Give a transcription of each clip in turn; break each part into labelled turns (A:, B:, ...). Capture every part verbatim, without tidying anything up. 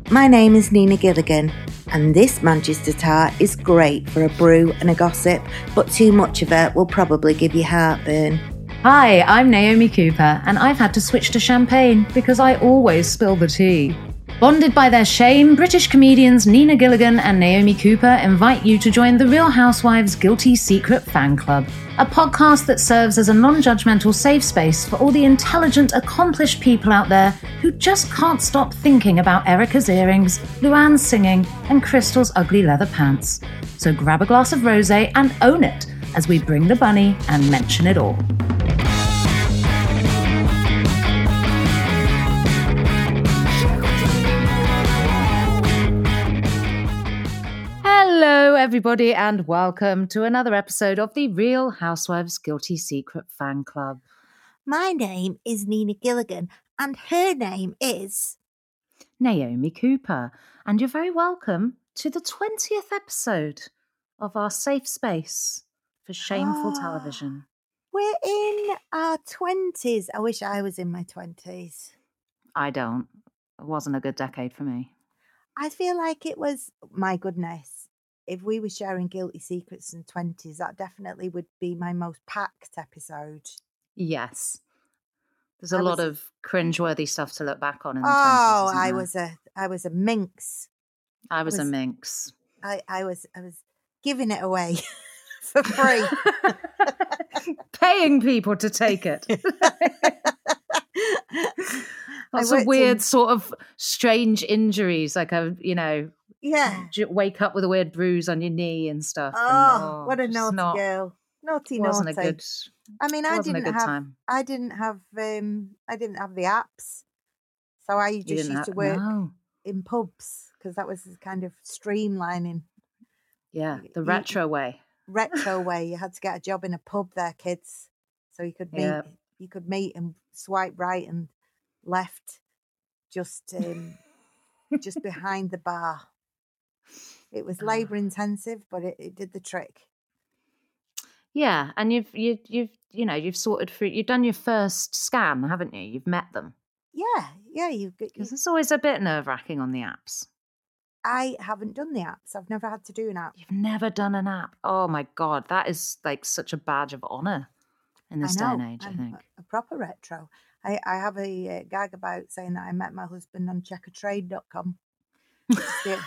A: My name is Nina Gilligan, and this Manchester tart is great for a brew and a gossip, but too much of it will probably give you heartburn.
B: Hi, I'm Naomi Cooper, and I've had to switch to champagne because I always spill the tea. Bonded by their shame, British comedians Nina Gilligan and Naomi Cooper invite you to join the Real Housewives Guilty Secret Fan Club, a podcast that serves as a non-judgmental safe space for all the intelligent, accomplished people out there who just can't stop thinking about Erica's earrings, Luann's singing, and Crystal's ugly leather pants. So grab a glass of rosé and own it as we bring the bunny and mention it all. Hello, everybody, and welcome to another episode of the Real Housewives Guilty Secret Fan Club.
A: My name is Nina Gilligan, and her name is
B: Naomi Cooper, and you're very welcome to the twentieth episode of our safe space for shameful
A: Oh,
B: television.
A: We're in our twenties. I wish I was in my twenties.
B: I don't. It wasn't a good decade for me.
A: I feel like it was, my goodness, if we were sharing guilty secrets in twenties, that definitely would be my most packed episode.
B: Yes. There's a
A: I
B: lot
A: was-
B: of cringeworthy stuff to look back on in the
A: Oh,
B: twenties. isn't
A: I
B: there?
A: was a I was a minx.
B: I was,
A: was-
B: a minx.
A: I, I was I was giving it away for free.
B: Paying people to take it.
A: I
B: Lots of
A: worked
B: weird
A: in-
B: sort of strange injuries, like a, you know,
A: Yeah.
B: j- wake up with a weird bruise on your knee and stuff. and,
A: Oh, what a
B: just
A: naughty
B: not,
A: girl. Naughty,
B: Wasn't
A: naughty.
B: a good.
A: I mean, I
B: wasn't a
A: didn't
B: good
A: have
B: time.
A: I didn't have um I didn't have the apps. So I
B: You
A: just
B: didn't
A: used
B: have,
A: to work
B: no.
A: in pubs because that was kind of streamlining
B: Yeah, the
A: you-
B: retro way.
A: retro way. You had to get a job in a pub there, kids. So you could meet
B: Yeah.
A: you could meet and swipe right and left just um just behind the bar. It was
B: Ah.
A: labour intensive, but it, it did the trick.
B: Yeah, and you've you you've you know you've sorted through. You've done your first scan, haven't you? You've met them
A: Yeah, yeah, you, you
B: because it's always a bit nerve wracking on the apps.
A: I haven't done the apps. I've never had to do an app.
B: You've never done an app. Oh my god, that is like such a badge of honor in this
A: I
B: day
A: know,
B: and age. I
A: I'm
B: think.
A: a, a proper retro. I, I have a uh, gag about saying that I met my husband on checker trade dot com. Yeah.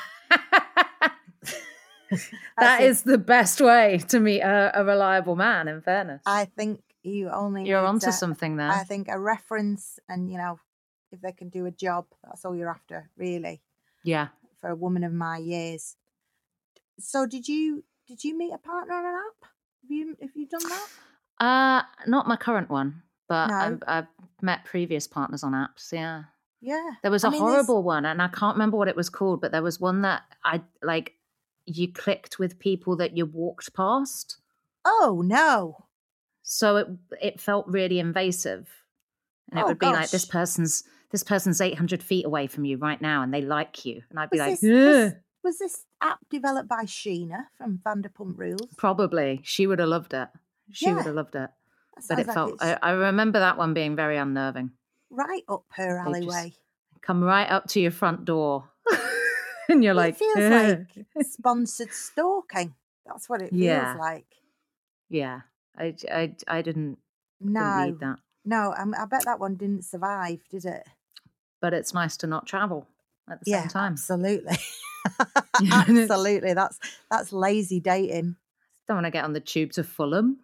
B: That
A: That's it.
B: is the best way to meet a, a reliable man, in fairness.
A: I think you only
B: You're
A: need
B: onto
A: to-
B: something there.
A: I think a reference, and you know, if they can do a job, that's all you're after, really,
B: yeah.
A: for a woman of my years. So, did you did you meet a partner on an app? Have you have you done that?
B: Uh, not my current one, but
A: No.
B: I've, I've met previous partners on apps, yeah.
A: Yeah,
B: There was
A: I
B: a
A: mean, there's-
B: horrible one, and I can't remember what it was called, but there was one that I, like, you clicked with people that you walked past.
A: Oh no!
B: So it it felt really invasive. And it
A: Oh,
B: would be like, this
A: gosh.
B: person's this person's eight hundred feet away from you right now, and they like you. And I'd be
A: Was
B: like,
A: this, was,
B: "Ugh."
A: was this app developed by Sheena from Vanderpump Rules?
B: Probably. She would have loved it. She
A: Yeah.
B: would have loved it.
A: That
B: But
A: sounds
B: it
A: like
B: felt,
A: it's
B: I, I remember that one being very unnerving.
A: right up her
B: They just-
A: alleyway.
B: Come right up to your front door. And you're like,
A: it feels
B: "Ugh."
A: like sponsored stalking. That's what it feels
B: Yeah.
A: like.
B: Yeah. I, I, I didn't, didn't
A: No,
B: need that.
A: no, I, I bet that one didn't survive, did it?
B: But it's nice to not travel at the
A: Yeah,
B: same time.
A: absolutely,
B: Yeah, and it's-
A: absolutely. That's that's lazy dating.
B: Don't want to get on the tube to Fulham.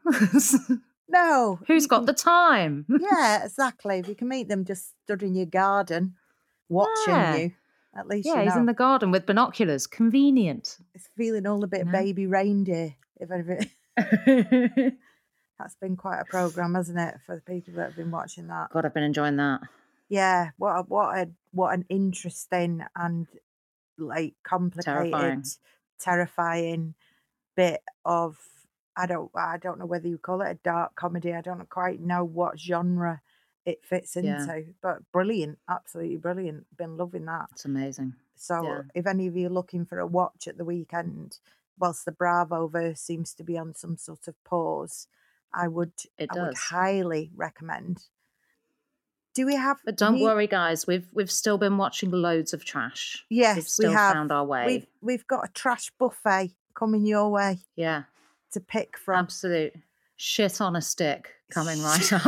A: No,
B: Who's
A: you
B: got
A: can-
B: the time?
A: Yeah, exactly. If you can meet them just stood in your garden, watching
B: Yeah.
A: you, at least
B: Yeah,
A: you
B: he's
A: know.
B: in the garden with binoculars. Convenient.
A: It's feeling all a bit
B: No.
A: baby reindeer. If anything.
B: God,
A: That's been quite a program, hasn't it, for the people that have been watching that?
B: I've been enjoying that.
A: Yeah, what a, what a what an interesting and like complicated,
B: Terrifying.
A: terrifying bit of I don't I don't know whether you call it a dark comedy. I don't quite know what genre it fits
B: Yeah.
A: into, but brilliant, absolutely brilliant. Been loving that.
B: It's amazing.
A: So
B: Yeah.
A: if any of you are looking for a watch at the weekend, whilst the Bravo verse seems to be on some sort of pause, I would
B: It
A: I would
B: does.
A: highly recommend Do we have?
B: But don't
A: new...
B: worry, guys. We've we've still been watching loads of trash.
A: Yes,
B: we've still
A: we have.
B: found our way.
A: We've we've got a trash buffet coming your way.
B: Yeah,
A: to pick from.
B: Absolute shit on a stick coming right up.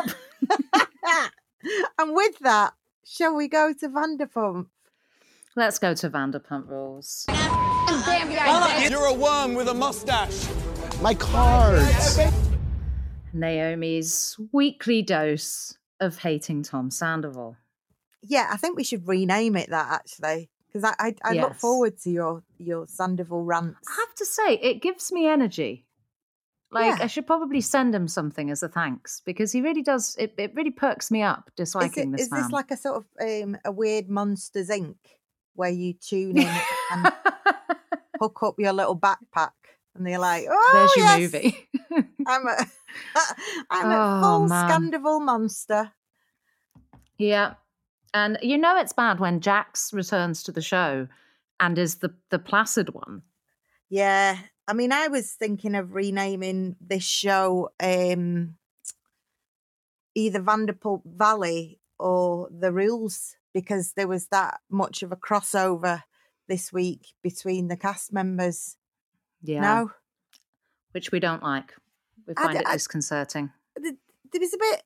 A: And with that, shall we go to Vanderpump?
B: Let's go to Vanderpump Rules.
C: You're a worm with a mustache.
D: My cards.
B: Naomi's weekly dose of hating Tom Sandoval.
A: Yeah, I think we should rename it that, actually, because I I, I
B: yes.
A: look forward to your your Sandoval rants.
B: I have to say, it gives me energy. Like,
A: yeah.
B: I should probably send him something as a thanks, because he really does, it, it really perks me up disliking
A: is it,
B: this
A: is
B: man.
A: Is this like a sort of um, a weird Monsters Incorporated where you tune in and hook up your little backpack and they're like, oh,
B: there's your
A: yes,
B: movie.
A: I'm a, I'm
B: Oh,
A: a full
B: man.
A: Scandival monster.
B: Yeah. And you know it's bad when Jax returns to the show and is the, the placid one.
A: Yeah. I mean, I was thinking of renaming this show um, either Vanderpump Valley or The Rules, because there was that much of a crossover this week between the cast members.
B: Yeah.
A: No?
B: Which we don't like. We
A: I
B: find
A: d-
B: it
A: I-
B: disconcerting.
A: There was a bit...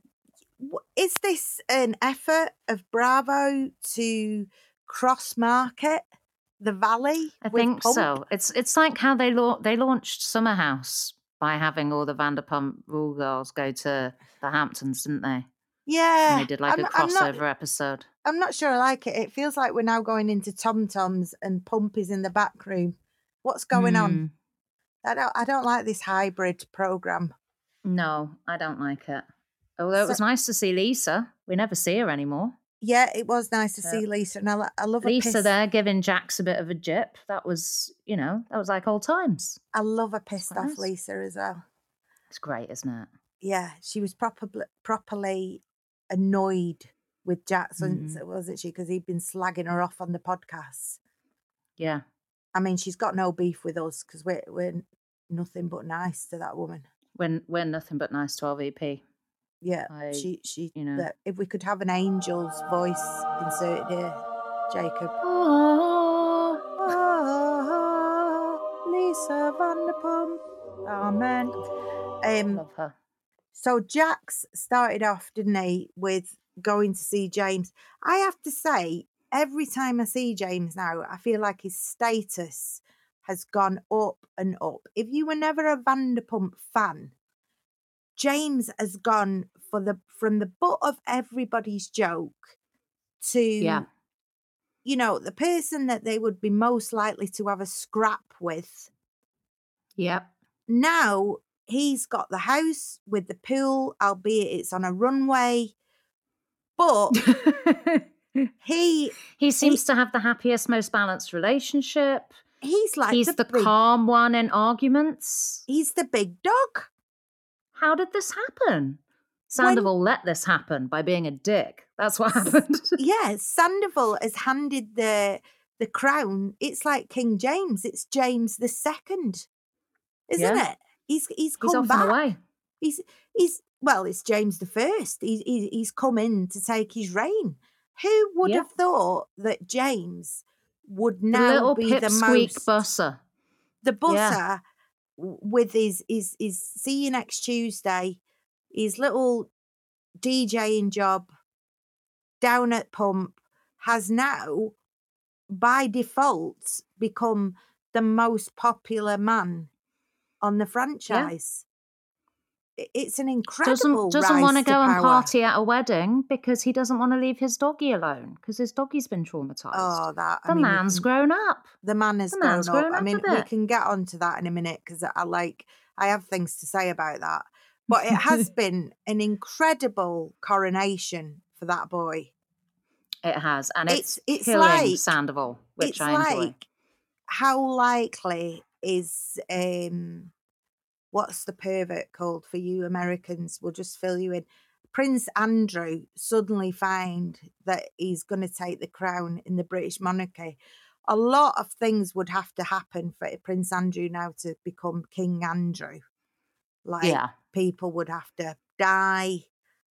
A: Is this an effort of Bravo to cross-market the Valley?
B: I
A: with
B: think
A: Pump?
B: so. It's it's like how they la- they launched Summer House by having all the Vanderpump Rule girls go to the Hamptons, didn't they?
A: Yeah.
B: And they did like
A: I'm,
B: a
A: I'm
B: crossover
A: not,
B: episode.
A: I'm not sure I like it. It feels like we're now going into Tom Toms and Pump is in the back room. What's going on?
B: Hmm.
A: I don't I don't like this hybrid program.
B: No, I don't like it. Although it
A: So-
B: was nice to see Lisa. We never see her anymore.
A: Yeah, it was nice to
B: Yeah.
A: see Lisa, and I, lo- I love a
B: Lisa
A: piss,
B: there giving Jax a bit of a jip. That was, you know, that was like old times.
A: I love a pissed off
B: nice.
A: Lisa as well.
B: It's great, isn't it?
A: Yeah, she was properly properly annoyed with Jackson,
B: Mhm.
A: wasn't she? Because he'd been slagging her off on the podcast.
B: Yeah.
A: I mean, she's got no beef with us because we're we're nothing but nice to that woman.
B: When we're nothing but nice to our V P.
A: Yeah,
B: I-
A: she she.
B: you know.
A: that- if we could have an angel's voice inserted here, Jacob.
B: Oh.
A: Oh, Lisa Vanderpump. Amen. Um,
B: Love her.
A: so Jax started off, didn't he, with going to see James. I have to say, every time I see James now, I feel like his status has gone up and up. If you were never a Vanderpump fan, James has gone for the from the butt of everybody's joke to,
B: Yeah.
A: you know, the person that they would be most likely to have a scrap with.
B: Yep.
A: Now he's got the house with the pool, albeit it's on a runway, but he
B: he seems to have the happiest, most balanced relationship.
A: he's like
B: He's
A: the,
B: the
A: big,
B: calm one in arguments.
A: he's the big dog.
B: How did this happen? Sandoval let this happen by being a dick. That's what happened.
A: Yeah, Sandoval has handed the the crown. It's like King James. It's James the Second, isn't
B: Yeah.
A: it? He's he's come
B: He's off
A: back.
B: and away.
A: He's he's well, it's James the First. He's he's he's come in to take his reign. Who would
B: Yeah.
A: have thought that James would
B: The
A: now
B: little
A: be the
B: pipsqueak
A: most
B: busser.
A: the busser
B: Yeah.
A: w- with his his his see you next Tuesday, his little DJing job down at Pump has now by default become the most popular man on the franchise. I- It's an incredible
B: Doesn't doesn't want to
A: rise
B: go and
A: power.
B: party at a wedding because he doesn't want to leave his doggy alone because his doggy's been traumatized.
A: Oh, that I
B: the
A: mean, we
B: man's
A: can-
B: grown up.
A: the man has
B: the
A: grown
B: man's
A: up.
B: grown
A: I
B: up a
A: mean, we
B: bit.
A: can get onto that in a minute because I like I have things to say about that. But it has been an incredible coronation for that boy.
B: It has, and it's,
A: It's- it's
B: killing
A: like-
B: Sandoval, which
A: it's
B: I enjoy.
A: like how likely is um what's the pervert called for you Americans? We'll just fill you in. Prince Andrew suddenly find that he's going to take the crown in the British monarchy. A lot of things would have to happen for Prince Andrew now to become King Andrew. Like
B: Yeah.
A: people would have to die.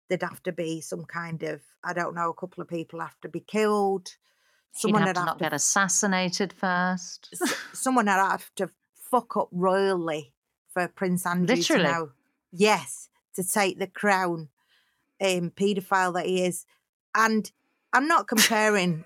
A: there'd have to be some kind of, I don't know, a couple of people have to be killed.
B: Someone He'd have to have not to, get assassinated first.
A: s- someone would have to fuck up royally for Prince Andrew
B: Literally.
A: to know. Yes, to take the crown, um, paedophile that he is. And I'm not comparing,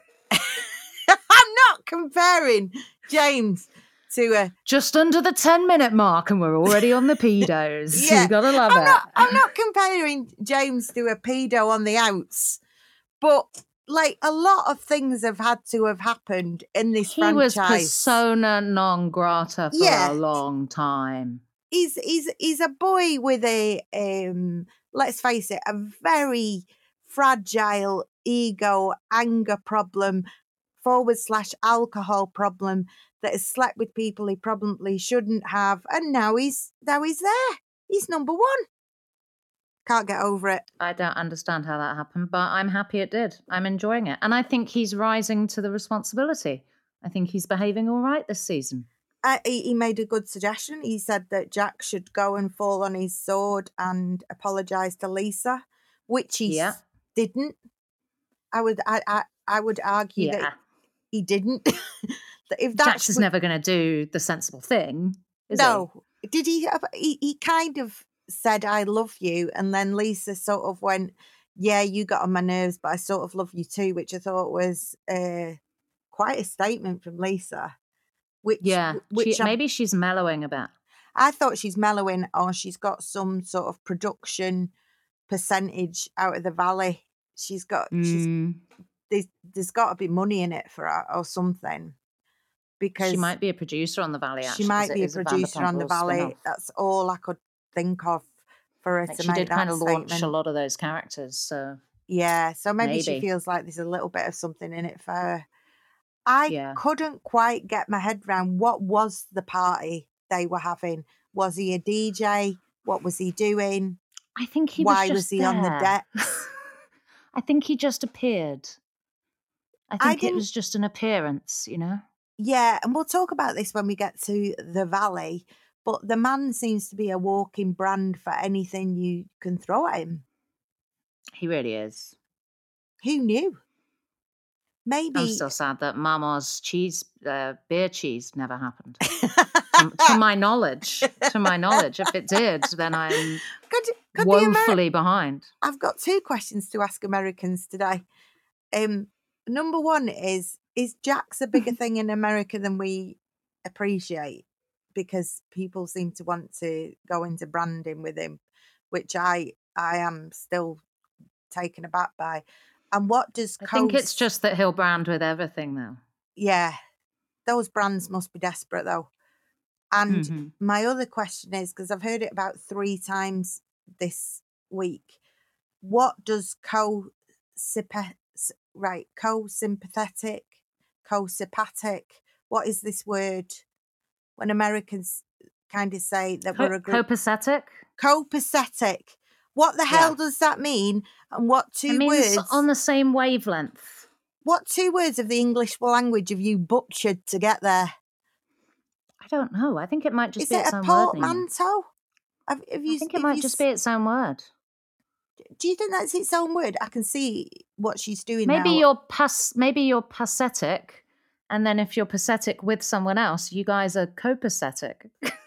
A: I'm not comparing James to a...
B: Just under the ten minute mark and we're already on the pedos.
A: Yeah,
B: you gotta love
A: I'm
B: it.
A: Not, I'm not comparing James to a pedo on the outs, but like a lot of things have had to have happened in this
B: he
A: franchise.
B: He was persona non grata for
A: yeah.
B: a long time.
A: He's he's he's a boy with a um let's face it, a very fragile ego, anger problem, forward slash alcohol problem that has slept with people he probably shouldn't have, and now he's now he's there. He's number one. Can't get over it.
B: I don't understand how that happened, but I'm happy it did. I'm enjoying it. And I think he's rising to the responsibility. I think he's behaving all right this season.
A: Uh, he, he made a good suggestion. He said that Jack should go and fall on his sword and apologise to Lisa, which he
B: yeah.
A: s- didn't. I would I, I, I would argue
B: yeah.
A: that he didn't. that if that's
B: Jax is never going to do the sensible thing, is
A: no.
B: he?
A: Did he, he? He kind of said, I love you. And then Lisa sort of went, yeah, you got on my nerves, but I sort of love you too, which I thought was uh, quite a statement from Lisa. Which,
B: yeah,
A: which
B: she, maybe she's mellowing a bit.
A: I thought she's mellowing, or she's got some sort of production percentage out of the Valley. She's got, mm. she's there's, there's got to be money in it for her or something. Because
B: she might be a producer on the Valley. Actually,
A: she might be a producer on the Valley. Spin-off. That's all I could think of for her like to
B: she
A: make
B: did
A: that
B: kind of
A: statement.
B: launch a lot of those characters. So
A: yeah, so maybe,
B: maybe
A: she feels like there's a little bit of something in it for her. I
B: yeah.
A: couldn't quite get my head around what was the party they were having. Was he a D J? What was he doing?
B: I think he
A: Why
B: was just
A: was he
B: there.
A: on the decks?
B: I think he just appeared. I think
A: I
B: it was just an appearance, you know?
A: Yeah, and we'll talk about this when we get to the Valley, but the man seems to be a walking brand for anything you can throw at him.
B: He really is.
A: Who knew? Maybe.
B: I'm still sad that Mama's cheese, uh, beer cheese never happened. to, to my knowledge, to my knowledge. If it did, then I'm
A: could, could
B: woefully Ameri- behind.
A: I've got two questions to ask Americans today. Um, number one is, is Jax a bigger thing in America than we appreciate? Because people seem to want to go into branding with him, which I I am still taken aback by. And what does
B: I
A: Co-
B: think it's just that he'll brand with everything, though.
A: Yeah, those brands must be desperate, though. And
B: mm-hmm.
A: my other question is, because I've heard it about three times this week, what does co right co-sympathetic, co-sympathetic, what is this word when Americans kind of say that
B: Co-
A: we're a group?
B: Copacetic?
A: Copacetic. What the hell yeah. does that mean? And what two
B: it means
A: words?
B: On the same wavelength.
A: What two words of the English language have you butchered to get there?
B: I don't know. I think it might just
A: is
B: be
A: it
B: its
A: a
B: own
A: portmanteau?
B: word.
A: Have, have you,
B: I think it might
A: you,
B: just be its own word.
A: Do you think that's its own word? I can see what she's doing
B: maybe
A: now.
B: You're pas- maybe you're pathetic, and then if you're pathetic with someone else, you guys are copacetic.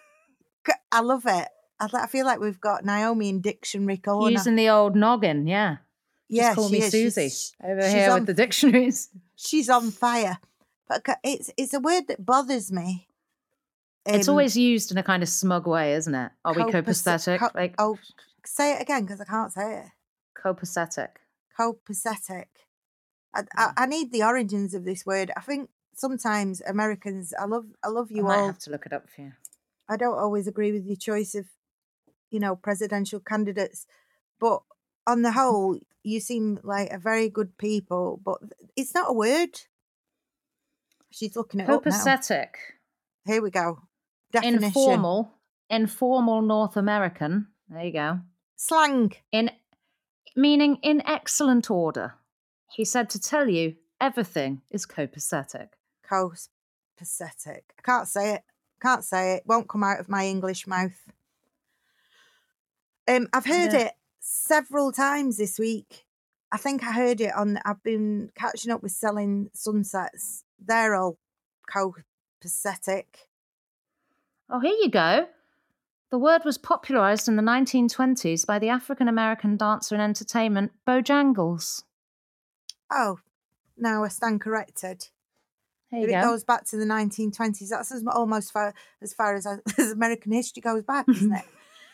A: I love it. I feel like we've got Naomi in Dictionary Corner.
B: Using the old noggin, yeah.
A: Yeah,
B: Just call me
A: is.
B: Susie
A: she's,
B: over
A: she's
B: here
A: on,
B: with the dictionaries.
A: She's on fire. But it's it's a word that bothers me.
B: Um, it's always used in a kind of smug way, isn't it? Are we copacetic?
A: Co-
B: like,
A: oh, say it again because I can't say it.
B: Copacetic.
A: Copacetic. I, I, I need the origins of this word. I think sometimes Americans, I love I love you
B: I might
A: all.
B: have to look it up for you.
A: I don't always agree with your choice of, you know, presidential candidates, but on the whole, you seem like a very good people. But it's not a word. She's looking it up now.
B: Copacetic.
A: Here we go. Definition.
B: Informal, informal North American. There you go.
A: Slang.
B: In meaning in excellent order. He said to tell you everything is copacetic.
A: Copacetic. I can't say it. Can't say it. Won't come out of my English mouth. Um, I've heard
B: yeah.
A: it several times this week. I think I heard it on, I've been catching up with Selling Sunsets. They're all copacetic.
B: Oh, here you go. The word was popularised in the nineteen twenties by the African-American dancer and entertainment Bojangles.
A: Oh, now I stand corrected.
B: There you
A: if
B: go.
A: It goes back to the nineteen twenties. That's as, almost far, as far as, as American history goes back, isn't it?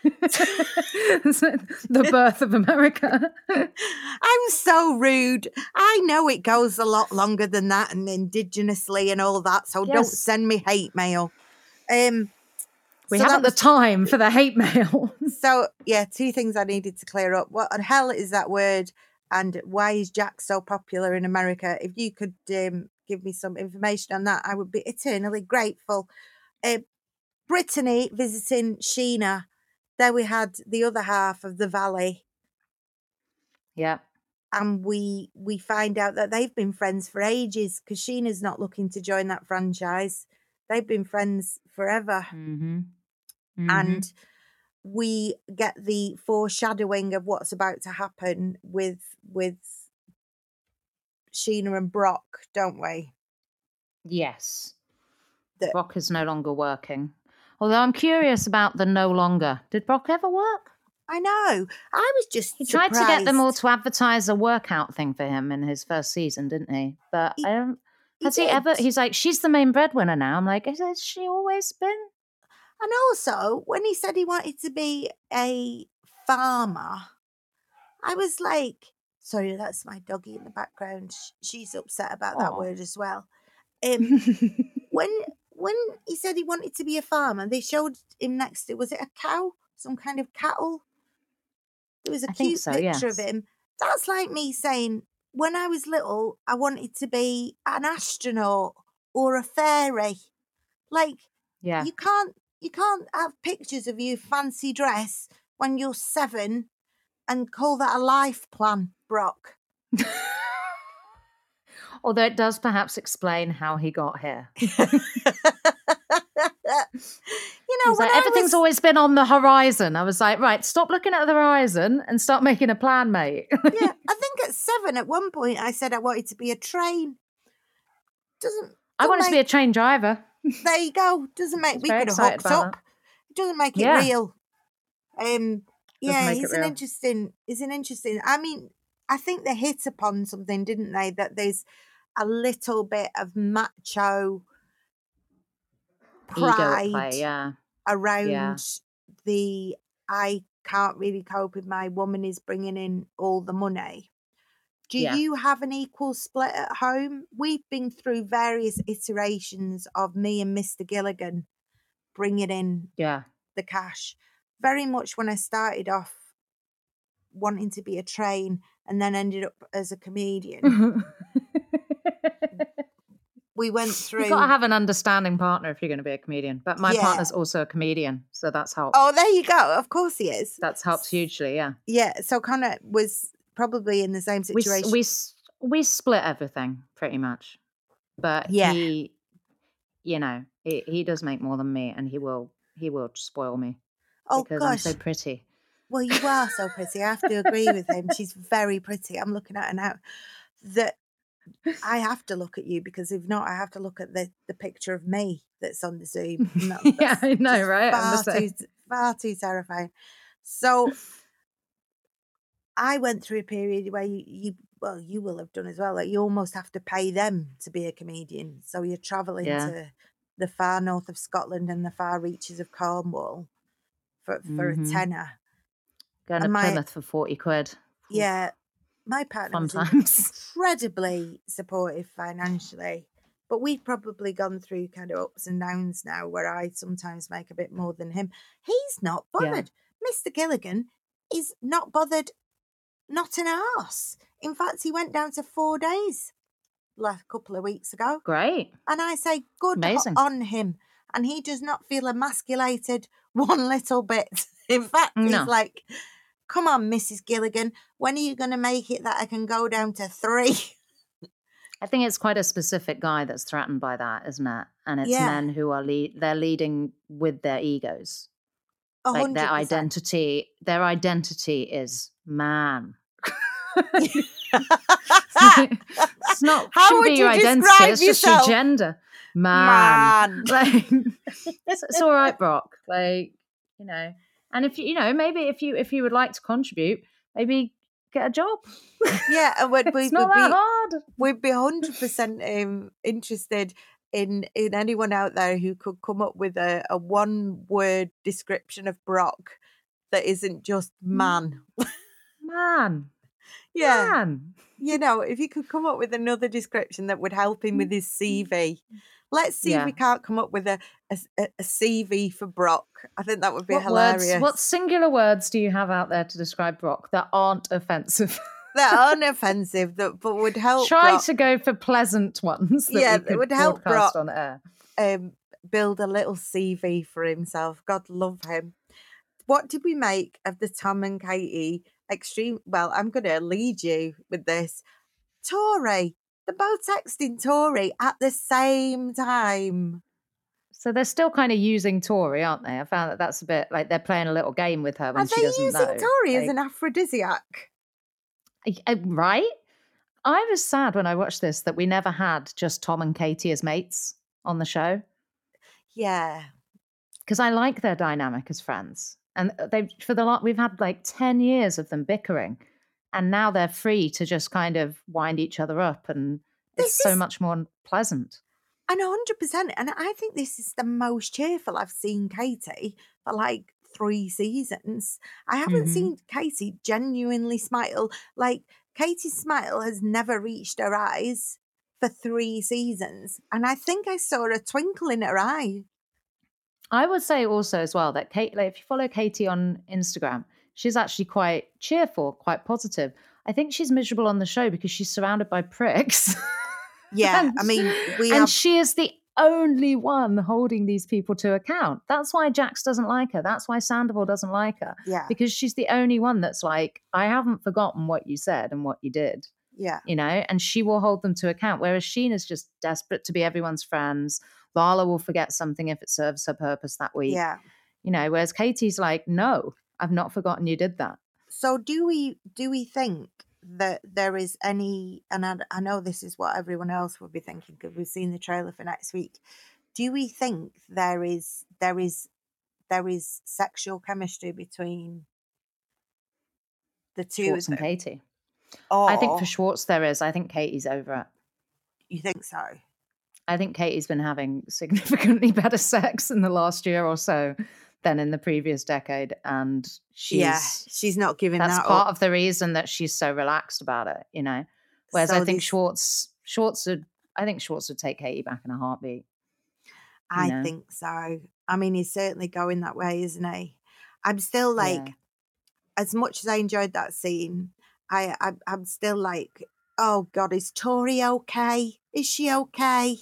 B: The birth of America.
A: I'm so rude. I know it goes a lot longer than that and indigenously and all that, so
B: Yes.
A: don't send me hate mail. Um,
B: we
A: so
B: haven't
A: was,
B: the time for the hate mail.
A: So, yeah, two things I needed to clear up. What the hell is that word, and why is Jack so popular in America? If you could um, give me some information on that, I would be eternally grateful. Uh, Brittany visiting Sheena. There we had the other half of the Valley.
B: Yeah.
A: And we we find out that they've been friends for ages because Sheena's not looking to join that franchise. They've been friends forever.
B: Mm-hmm. Mm-hmm.
A: And we get the foreshadowing of what's about to happen with with Sheena and Brock, don't we?
B: Yes.
A: That
B: Brock is no longer working. Although I'm curious about the no longer. Did Brock ever work?
A: I know. I was just
B: He
A: surprised.
B: tried to get them all to advertise a workout thing for him in his first season, didn't he? But
A: He-
B: I don't.
A: he
B: Has he,
A: did.
B: ever? He's like, she's the main breadwinner now. I'm like, has she always been?
A: And also, when he said he wanted to be a farmer, I was like, sorry, that's my doggy in the background. Sh- She's upset about that
B: Aw.
A: word as well. Um, when when he said he wanted to be a farmer, they showed him next to, was it a cow? Some kind of cattle? There was a
B: I think
A: cute
B: so,
A: picture of
B: yes.
A: him. That's like me saying, when I was little, I wanted to be an astronaut or a fairy. Like,
B: Yeah.
A: you can't you can't have pictures of you fancy dress when you're seven and call that a life plan, Brock.
B: Although it does perhaps explain how he got here.
A: You know,
B: He's
A: when
B: like,
A: I
B: everything's
A: was,
B: always been on the horizon. I was like, right, stop looking at the horizon and start making a plan, mate.
A: yeah, I think at seven, at one point, I said I wanted to be a train. Doesn't,
B: I
A: doesn't
B: wanted to be a
A: make-
B: train driver.
A: There you go. Doesn't make
B: was
A: we
B: very
A: could have
B: excited
A: hooked
B: about
A: up. It doesn't make it
B: Yeah.
A: real. Um, yeah,
B: make it
A: he's an
B: real.
A: interesting. He's an interesting. I mean, I think they hit upon something, didn't they? That there's a little bit of macho
B: Ego at
A: pride
B: play, yeah.
A: around
B: Yeah.
A: the I can't really cope with my woman is bringing in all the money. Do
B: Yeah.
A: you have an equal split at home? We've been through various iterations of me and Mister Gilligan bringing in
B: Yeah.
A: the cash. Very much when I started off wanting to be a train and then ended up as a comedian. We went through.
B: You've got to have an understanding partner if you're going to be a comedian. But my
A: Yeah.
B: partner's also a comedian, so that's helped.
A: Oh, there you go. Of course he is.
B: That's helped hugely, yeah.
A: Yeah. So Connor was probably in the same
B: We
A: situation.
B: s- we s- we split everything pretty much, but
A: Yeah.
B: he, you know, he, he does make more than me, and he will he will spoil me
A: oh
B: because
A: gosh.
B: I'm so pretty.
A: Well, you are so pretty. I have to agree with him. She's very pretty. I'm looking at her now. That I have to look at you because if not, I have to look at the, the picture of me that's on the Zoom. And that-
B: Yeah,
A: that's
B: I know,
A: just
B: right? I'm the
A: Far
B: same.
A: too, far too terrifying. So I went through a period where you, you, well, you will have done as well. Like you almost have to pay them to be a comedian. So you're travelling
B: Yeah.
A: to the far north of Scotland and the far reaches of Cornwall for for
B: Mhm.
A: a tenner.
B: Going to
A: And my-
B: Plymouth for forty quid.
A: Yeah, my partner was
B: Sometimes.
A: incredibly supportive financially, but we've probably gone through kind of ups and downs now where I sometimes make a bit more than him. He's not
B: Yeah.
A: bothered. Mister Gilligan is not bothered, not an arse. In fact, he went down to four days last couple of weeks ago.
B: Great.
A: And I say, good
B: Amazing.
A: on him. And he does not feel emasculated one little bit. In fact,
B: No.
A: he's like, come on, Missus Gilligan, when are you going to make it that I can go down to three?
B: I think it's quite a specific guy that's threatened by that, isn't it? And it's
A: Yeah.
B: men who are lead they're leading with their egos.
A: A
B: Like their
A: hundred percent.
B: identity, their identity is man. It's not
A: How
B: shouldn't
A: would
B: be your
A: you
B: identity,
A: describe
B: it's just
A: yourself?
B: your gender. Man.
A: Man.
B: Like it's, it's all right, Brock. Like, you know. And if you you know, maybe if you if you would like to contribute, maybe get a job.
A: Yeah, and we'd,
B: It's
A: we'd,
B: not
A: we'd
B: that
A: be
B: hard.
A: we'd be one hundred percent um, interested in in anyone out there who could come up with a, a one word description of Brock that isn't just man.
B: Man.
A: Yeah.
B: Man.
A: You know, if you could come up with another description that would help him with his C V. Let's see
B: Yeah.
A: if we can't come up with a, a, a C V for Brock. I think that would be
B: What
A: hilarious.
B: words, what singular words do you have out there to describe Brock that aren't offensive?
A: They're unoffensive, that, but would help
B: Try
A: Brock,
B: to go for pleasant ones that
A: Yeah,
B: we
A: that
B: could
A: would help
B: broadcast
A: Brock.
B: on air.
A: um, build a little C V for himself. God love him. What did we make of the Tom and Katie extreme? Well, I'm going to lead you with this. Tori. They're both texting Tori at the same time.
B: So they're still kind of using Tori, aren't they? I found that that's a bit like they're playing a little game with her when
A: Are
B: she
A: they
B: doesn't
A: using
B: know.
A: Tori as
B: Like,
A: an aphrodisiac?
B: uh, right? I was sad when I watched this that we never had just Tom and Katie as mates on the show
A: Yeah.
B: because I like their dynamic as friends. And they for the lot we've had like ten years of them bickering, and now they're free to just kind of wind each other up, and it's
A: This
B: so
A: is-
B: much more pleasant.
A: And one hundred percent. And I think this is the most cheerful I've seen Katie for like three seasons. I haven't
B: Mhm.
A: seen Katie genuinely smile. Like, Katie's smile has never reached her eyes for three seasons. And I think I saw a twinkle in her eye.
B: I would say also as well that Kate, like if you follow Katie on Instagram, she's actually quite cheerful, quite positive. I think she's miserable on the show because she's surrounded by pricks.
A: Yeah,
B: and,
A: I mean, we
B: and
A: have...
B: she is the only one holding these people to account. That's why Jax doesn't like her. That's why Sandoval doesn't like her.
A: Yeah,
B: Because she's the only one that's like, I haven't forgotten what you said and what you did.
A: yeah.
B: You know, and she will hold them to account. Whereas Sheena's just desperate to be everyone's friends. Lala will forget something if it serves her purpose that week.
A: Yeah.
B: You know, whereas Katie's like, no, I've not forgotten you did that.
A: So do we do we think that there is any, and I, I know this is what everyone else would be thinking because we've seen the trailer for next week. Do we think there is there is there is sexual chemistry between the two
B: Schwartz
A: of
B: and
A: them?
B: Katie.
A: Or
B: I think for Schwartz there is. I think Katie's over it.
A: you think so?
B: I think Katie's been having significantly better sex in the last year or so than in the previous decade. And she's,
A: yeah, she's not giving
B: that's
A: that
B: part
A: up.
B: of the reason that she's so relaxed about it, you know. Whereas
A: So
B: I think
A: this-
B: Schwartz, Schwartz would, I think Schwartz would take Katie back in a heartbeat.
A: I
B: know?
A: think so. I mean, he's certainly going that way, isn't he? I'm still like,
B: Yeah.
A: as much as I enjoyed that scene, I, I I'm still like, oh God, is Tori okay? Is she okay?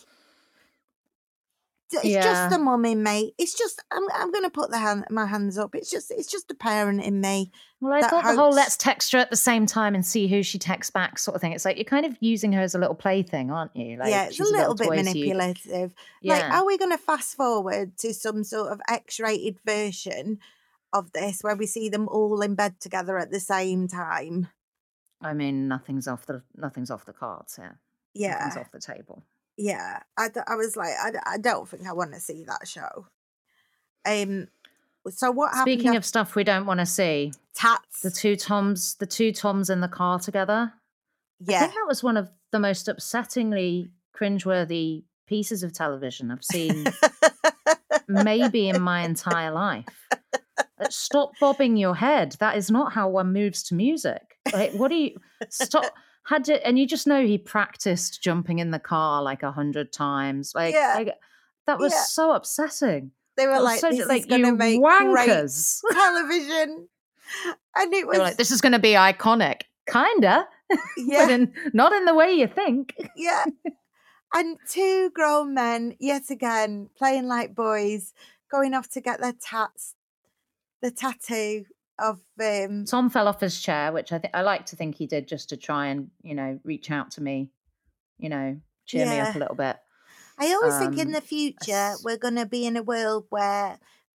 A: It's
B: Yeah.
A: just the mum in me. It's just I'm I'm gonna put the hand, my hands up. It's just it's just a parent in me.
B: Well, I
A: that
B: thought the whole
A: hopes-
B: let's text her at the same time and see who she texts back sort of thing. It's like you're kind of using her as a little plaything, aren't you? Like
A: yeah, it's a
B: she's
A: little bit
B: toy, so you-
A: manipulative.
B: Yeah.
A: Like, are we gonna fast forward to some sort of X-rated version of this where we see them all in bed together at the same time?
B: I mean, nothing's off the nothing's off the cards here. Nothing's
A: Yeah,
B: off the table.
A: yeah. I, d- I was like, I, d- I don't think I want to see that show. Um. So what happened?
B: Speaking
A: af-
B: of stuff we don't want to see,
A: tats,
B: the two Toms, the two Toms in the car together. I
A: yeah,
B: think that was one of the most upsettingly cringeworthy pieces of television I've seen maybe in my entire life. Uh, Stop bobbing your head. That is not how one moves to music. Like, what do you stop? Had to, and you just know he practiced jumping in the car like a hundred times. Like,
A: Yeah.
B: like, that was
A: Yeah.
B: so upsetting.
A: they were
B: That was
A: like,
B: so,
A: this
B: like
A: is going to
B: you
A: make great
B: wankers.
A: television, and it was
B: They were like, this is going to be iconic, kinda,
A: yeah,
B: but in, not in the way you think.
A: yeah. And two grown men, yet again, playing like boys, going off to get their tats, the tattoo of um.
B: Tom fell off his chair, which I think I like to think he did just to try and, you know, reach out to me, you know, cheer me up
A: Yeah.
B: a little bit.
A: I always think in
B: um,
A: the future
B: s-
A: we're going to be in a world where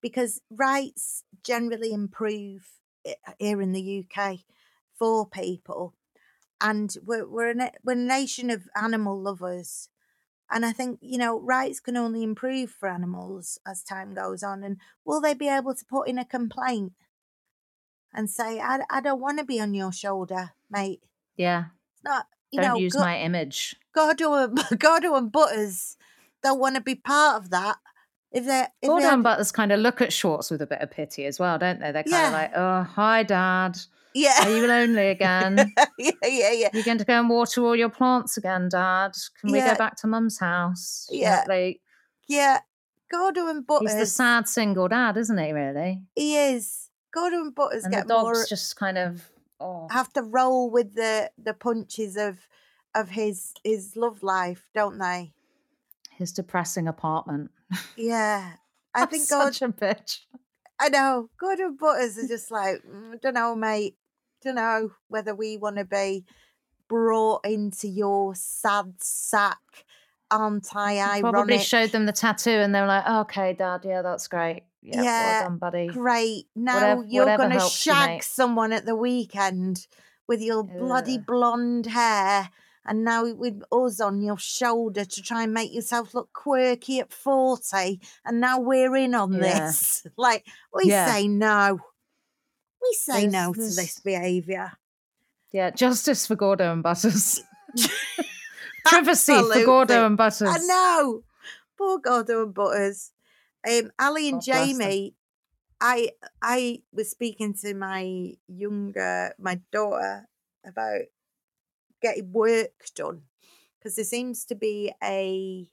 A: because rights generally improve here in the U K for people. And we're, we're, a, we're a nation of animal lovers. And I think, you know, rights can only improve for animals as time goes on. And will they be able to put in a complaint and say, I, I don't want to be on your shoulder, mate?
B: Yeah.
A: It's not, you
B: don't
A: know,
B: use
A: go,
B: my image.
A: Gordo and, Gordo and Butters don't want to be part of that. If they're, if
B: Gordo
A: they had,
B: and Butters kind of look at Shorts with a bit of pity as well, don't they? They're kind
A: Yeah.
B: of like, oh, hi, Dad.
A: yeah,
B: Are you lonely again?
A: yeah, yeah, yeah.
B: You're going to go and water all your plants again, Dad? Can we
A: Yeah.
B: go back to Mum's house? You know,
A: Yeah.
B: like,
A: Yeah, Gordo and Butters.
B: he's the sad single dad, isn't he, really?
A: He is. Gordo and Butters
B: And the
A: get
B: dog's
A: more,
B: just kind of, oh.
A: have to roll with the, the punches of of his his love life, don't they?
B: His depressing apartment.
A: Yeah. I
B: I'm
A: think God,
B: such a bitch.
A: I know. Gordo and Butters are just like, mm, don't know, mate. Don't know whether we want to be brought into your sad sack anti-ironic.
B: Probably showed them the tattoo and they were like, oh, okay, Dad, yeah, that's great. Yeah,
A: Yeah,
B: well done, buddy.
A: Great. Now
B: Whatever-
A: you're
B: whatever
A: going to
B: helps you,
A: shag
B: mate.
A: someone at the weekend with your bloody
B: Ugh.
A: blonde hair, and now with us on your shoulder to try and make yourself look quirky at forty, and now we're in on
B: Yeah.
A: this. Like, we
B: Yeah.
A: say no. We say
B: There's-
A: no to
B: there's-
A: this behaviour.
B: Yeah, justice for Gordo and Butters. Privacy for
A: Absolutely.
B: Gordo and Butters.
A: I know. Poor Gordo and Butters. Um, Ali and
B: God bless them.
A: Jamie, I I was speaking to my younger, my daughter about getting work done, because there seems to be a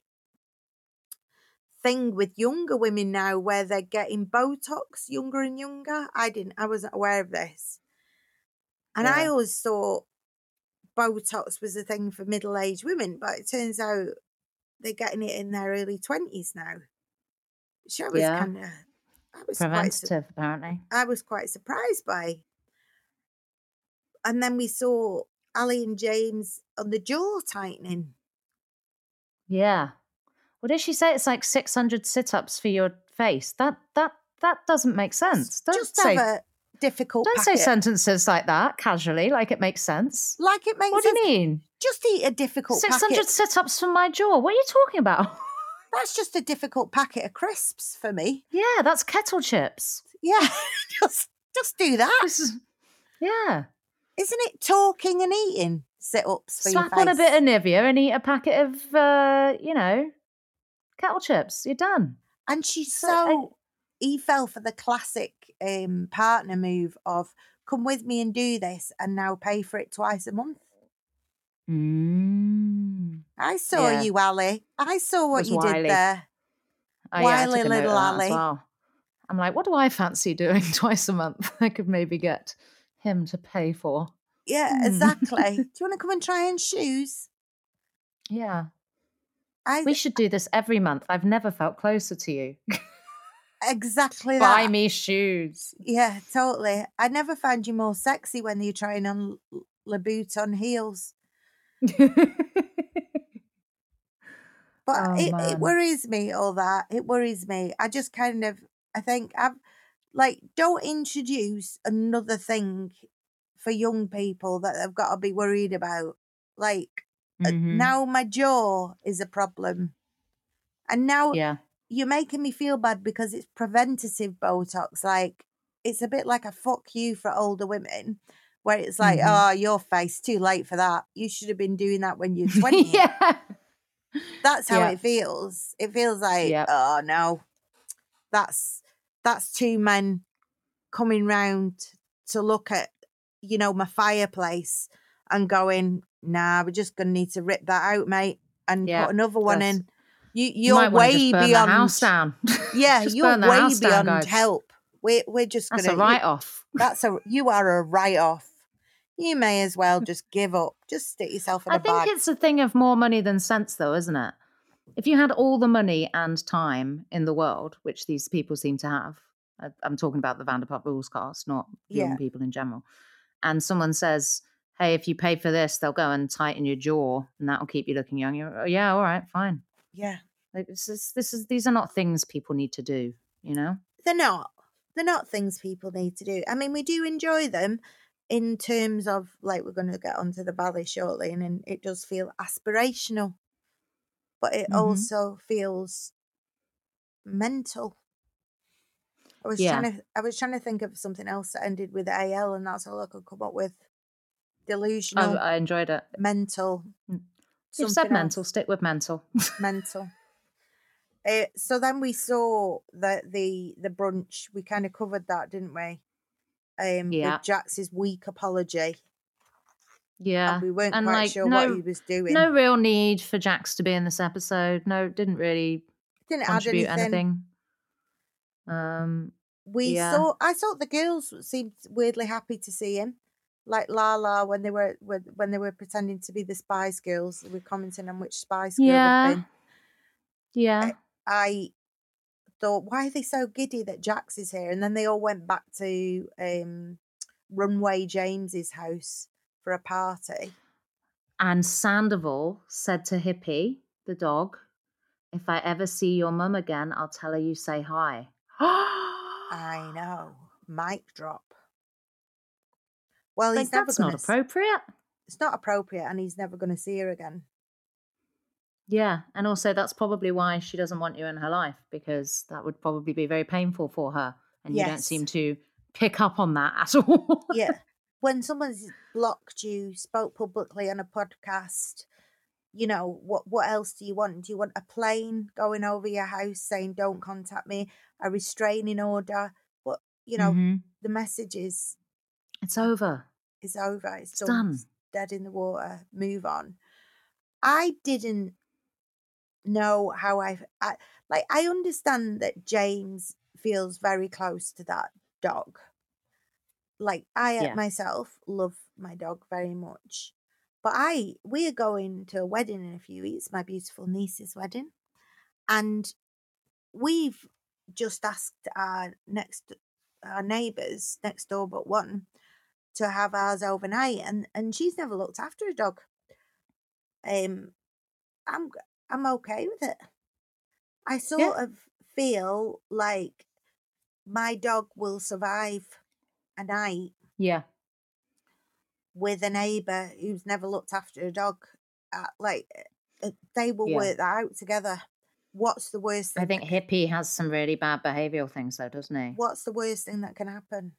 A: thing with younger women now where they're getting Botox younger and younger. I didn't, I wasn't aware of this. And I
B: Yeah.
A: always thought Botox was a thing for middle-aged women, but it turns out they're getting it in their early twenties now. Which I was
B: Yeah.
A: kind of, I was quite, su-
B: Preventative, apparently.
A: I was quite surprised by. And then we saw Ali and James on the jaw tightening.
B: Yeah. What did she say? It's like six hundred sit-ups for your face. That that that doesn't make sense. Don't
A: Just
B: say
A: have a difficult
B: don't say
A: packet.
B: sentences like that casually, like it makes sense.
A: Like it makes
B: What do
A: sense.
B: you mean?
A: Just eat a difficult
B: Six hundred
A: packet.
B: sit-ups for my jaw. What are you talking about?
A: That's just a difficult packet of crisps for me.
B: Yeah, that's kettle chips.
A: Yeah, just just do that.
B: This is yeah.
A: Isn't it talking and eating sit-ups for
B: Slap
A: your face?
B: on a bit of Nivea and eat a packet of uh, you know, kettle chips. You're done.
A: And she's
B: So,
A: so,
B: I-
A: he fell for the classic um, partner move of come with me and do this and now pay for it twice a month.
B: Mm.
A: I saw
B: Yeah.
A: you, Ali. I saw what
B: was
A: you
B: wily.
A: did there.
B: Oh, yeah, I
A: Wily
B: took a note of
A: little
B: that
A: Ali.
B: as well. I'm like, what do I fancy doing twice a month? I could maybe get him to pay for.
A: Yeah,
B: Hmm.
A: exactly. Do you want to come and try on shoes?
B: Yeah.
A: I
B: We should do this every month. I've never felt closer to you.
A: exactly
B: Buy
A: that.
B: me shoes.
A: Yeah, totally. I never found you more sexy when you're trying on L- Louboutin heels. But
B: Oh,
A: it, it
B: man.
A: worries me, all that. It worries me. I just kind of, I think, I've, like, don't introduce another thing for young people that they've got to be worried about. Like, uh,
B: Mhm.
A: now my jaw is a problem. And now
B: Yeah.
A: you're making me feel bad because it's preventative Botox. Like, it's a bit like a fuck you for older women, where it's like,
B: Mhm.
A: oh, your face, too late for that. You should have been doing that when you're twenty.
B: yeah.
A: That's how
B: Yeah.
A: it feels. It feels like,
B: Yep.
A: oh no, that's that's two men coming round to look at, you know, my fireplace and going, nah, we're just gonna need to rip that out, mate, and
B: Yeah,
A: put another one
B: that's-
A: in. You
B: You
A: you're
B: might wanna
A: way
B: just burn
A: beyond
B: the house down.
A: Yeah,
B: Just
A: you're
B: burn the
A: way
B: house down,
A: beyond
B: guys.
A: help. We're we're just
B: That's
A: gonna
B: a
A: you-
B: write-off.
A: that's a you are a write off. You may as well just give up. Just stick yourself in
B: I
A: a
B: think
A: bag.
B: it's a thing of more money than sense, though, isn't it? If you had all the money and time in the world, which these people seem to have, I- I'm talking about the Vanderpump Rules cast, not young
A: Yeah.
B: people in general, and someone says, hey, if you pay for this, they'll go and tighten your jaw and that'll keep you looking young. You're, oh, yeah, all right, fine.
A: Yeah.
B: Like, this is, this is, these are not things people need to do, you know?
A: they're not. They're not things people need to do. I mean, we do enjoy them in terms of, like, we're going to get onto the ballet shortly, and, and it does feel aspirational, but it
B: Mhm.
A: also feels mental. I was
B: Yeah.
A: trying to I was trying to think of something else that ended with A L, and that's all I could come up with.
B: I,
A: Delusional,
B: I enjoyed it.
A: mental,
B: You've said
A: something
B: mental.
A: else.
B: Stick with mental.
A: Mental. Uh, so then we saw the the the brunch. We kind of covered that, didn't we? Um,
B: Yeah.
A: with Jax's weak apology,
B: Yeah.
A: and we weren't
B: And
A: quite
B: like
A: sure
B: no,
A: what he was doing.
B: no real need for Jax to be in this episode. No, didn't really
A: Didn't add
B: contribute
A: anything.
B: anything. Um,
A: We
B: yeah.
A: saw. I thought the girls seemed weirdly happy to see him, like Lala when they were when when they were pretending to be the Spice Girls. They were commenting on which Spice Girl
B: Yeah.
A: had been.
B: Yeah.
A: I thought, why are they so giddy that Jax is here? And then they all went back to um, Runway James's house for a party.
B: And Sandoval said to Hippie, the dog, if I ever see your mum again, I'll tell her you say hi.
A: I know. Mic drop. Well,
B: Like,
A: he's never
B: that's
A: going
B: not
A: to.
B: appropriate.
A: It's not appropriate, and he's never going to see her again.
B: Yeah. And also, that's probably why she doesn't want you in her life, because that would probably be very painful for her. And you don't
A: Yes.
B: seem to pick up on that at all.
A: Yeah. When someone's blocked you, spoke publicly on a podcast, you know, what what else do you want? Do you want a plane going over your house saying don't contact me, a restraining order? But, you know,
B: hmm
A: the message is
B: It's over.
A: is over. It's,
B: It's
A: done.
B: done.
A: It's dead in the water. Move on. I didn't know how I, I like I understand that James feels very close to that dog. Like I uh,
B: Yeah.
A: myself love my dog very much. But I we are going to a wedding in a few weeks, my beautiful niece's wedding. And we've just asked our next our neighbours next door but one to have ours overnight, and and she's never looked after a dog. Um I'm I'm okay with it. I sort
B: Yeah.
A: of feel like my dog will survive a night
B: Yeah.
A: with a neighbour who's never looked after a dog. Uh, like uh, they will
B: Yeah.
A: work that out together. What's the worst thing?
B: I think
A: that can,
B: Hippie has some really bad behavioural things, though, doesn't he?
A: what's the worst thing that can happen?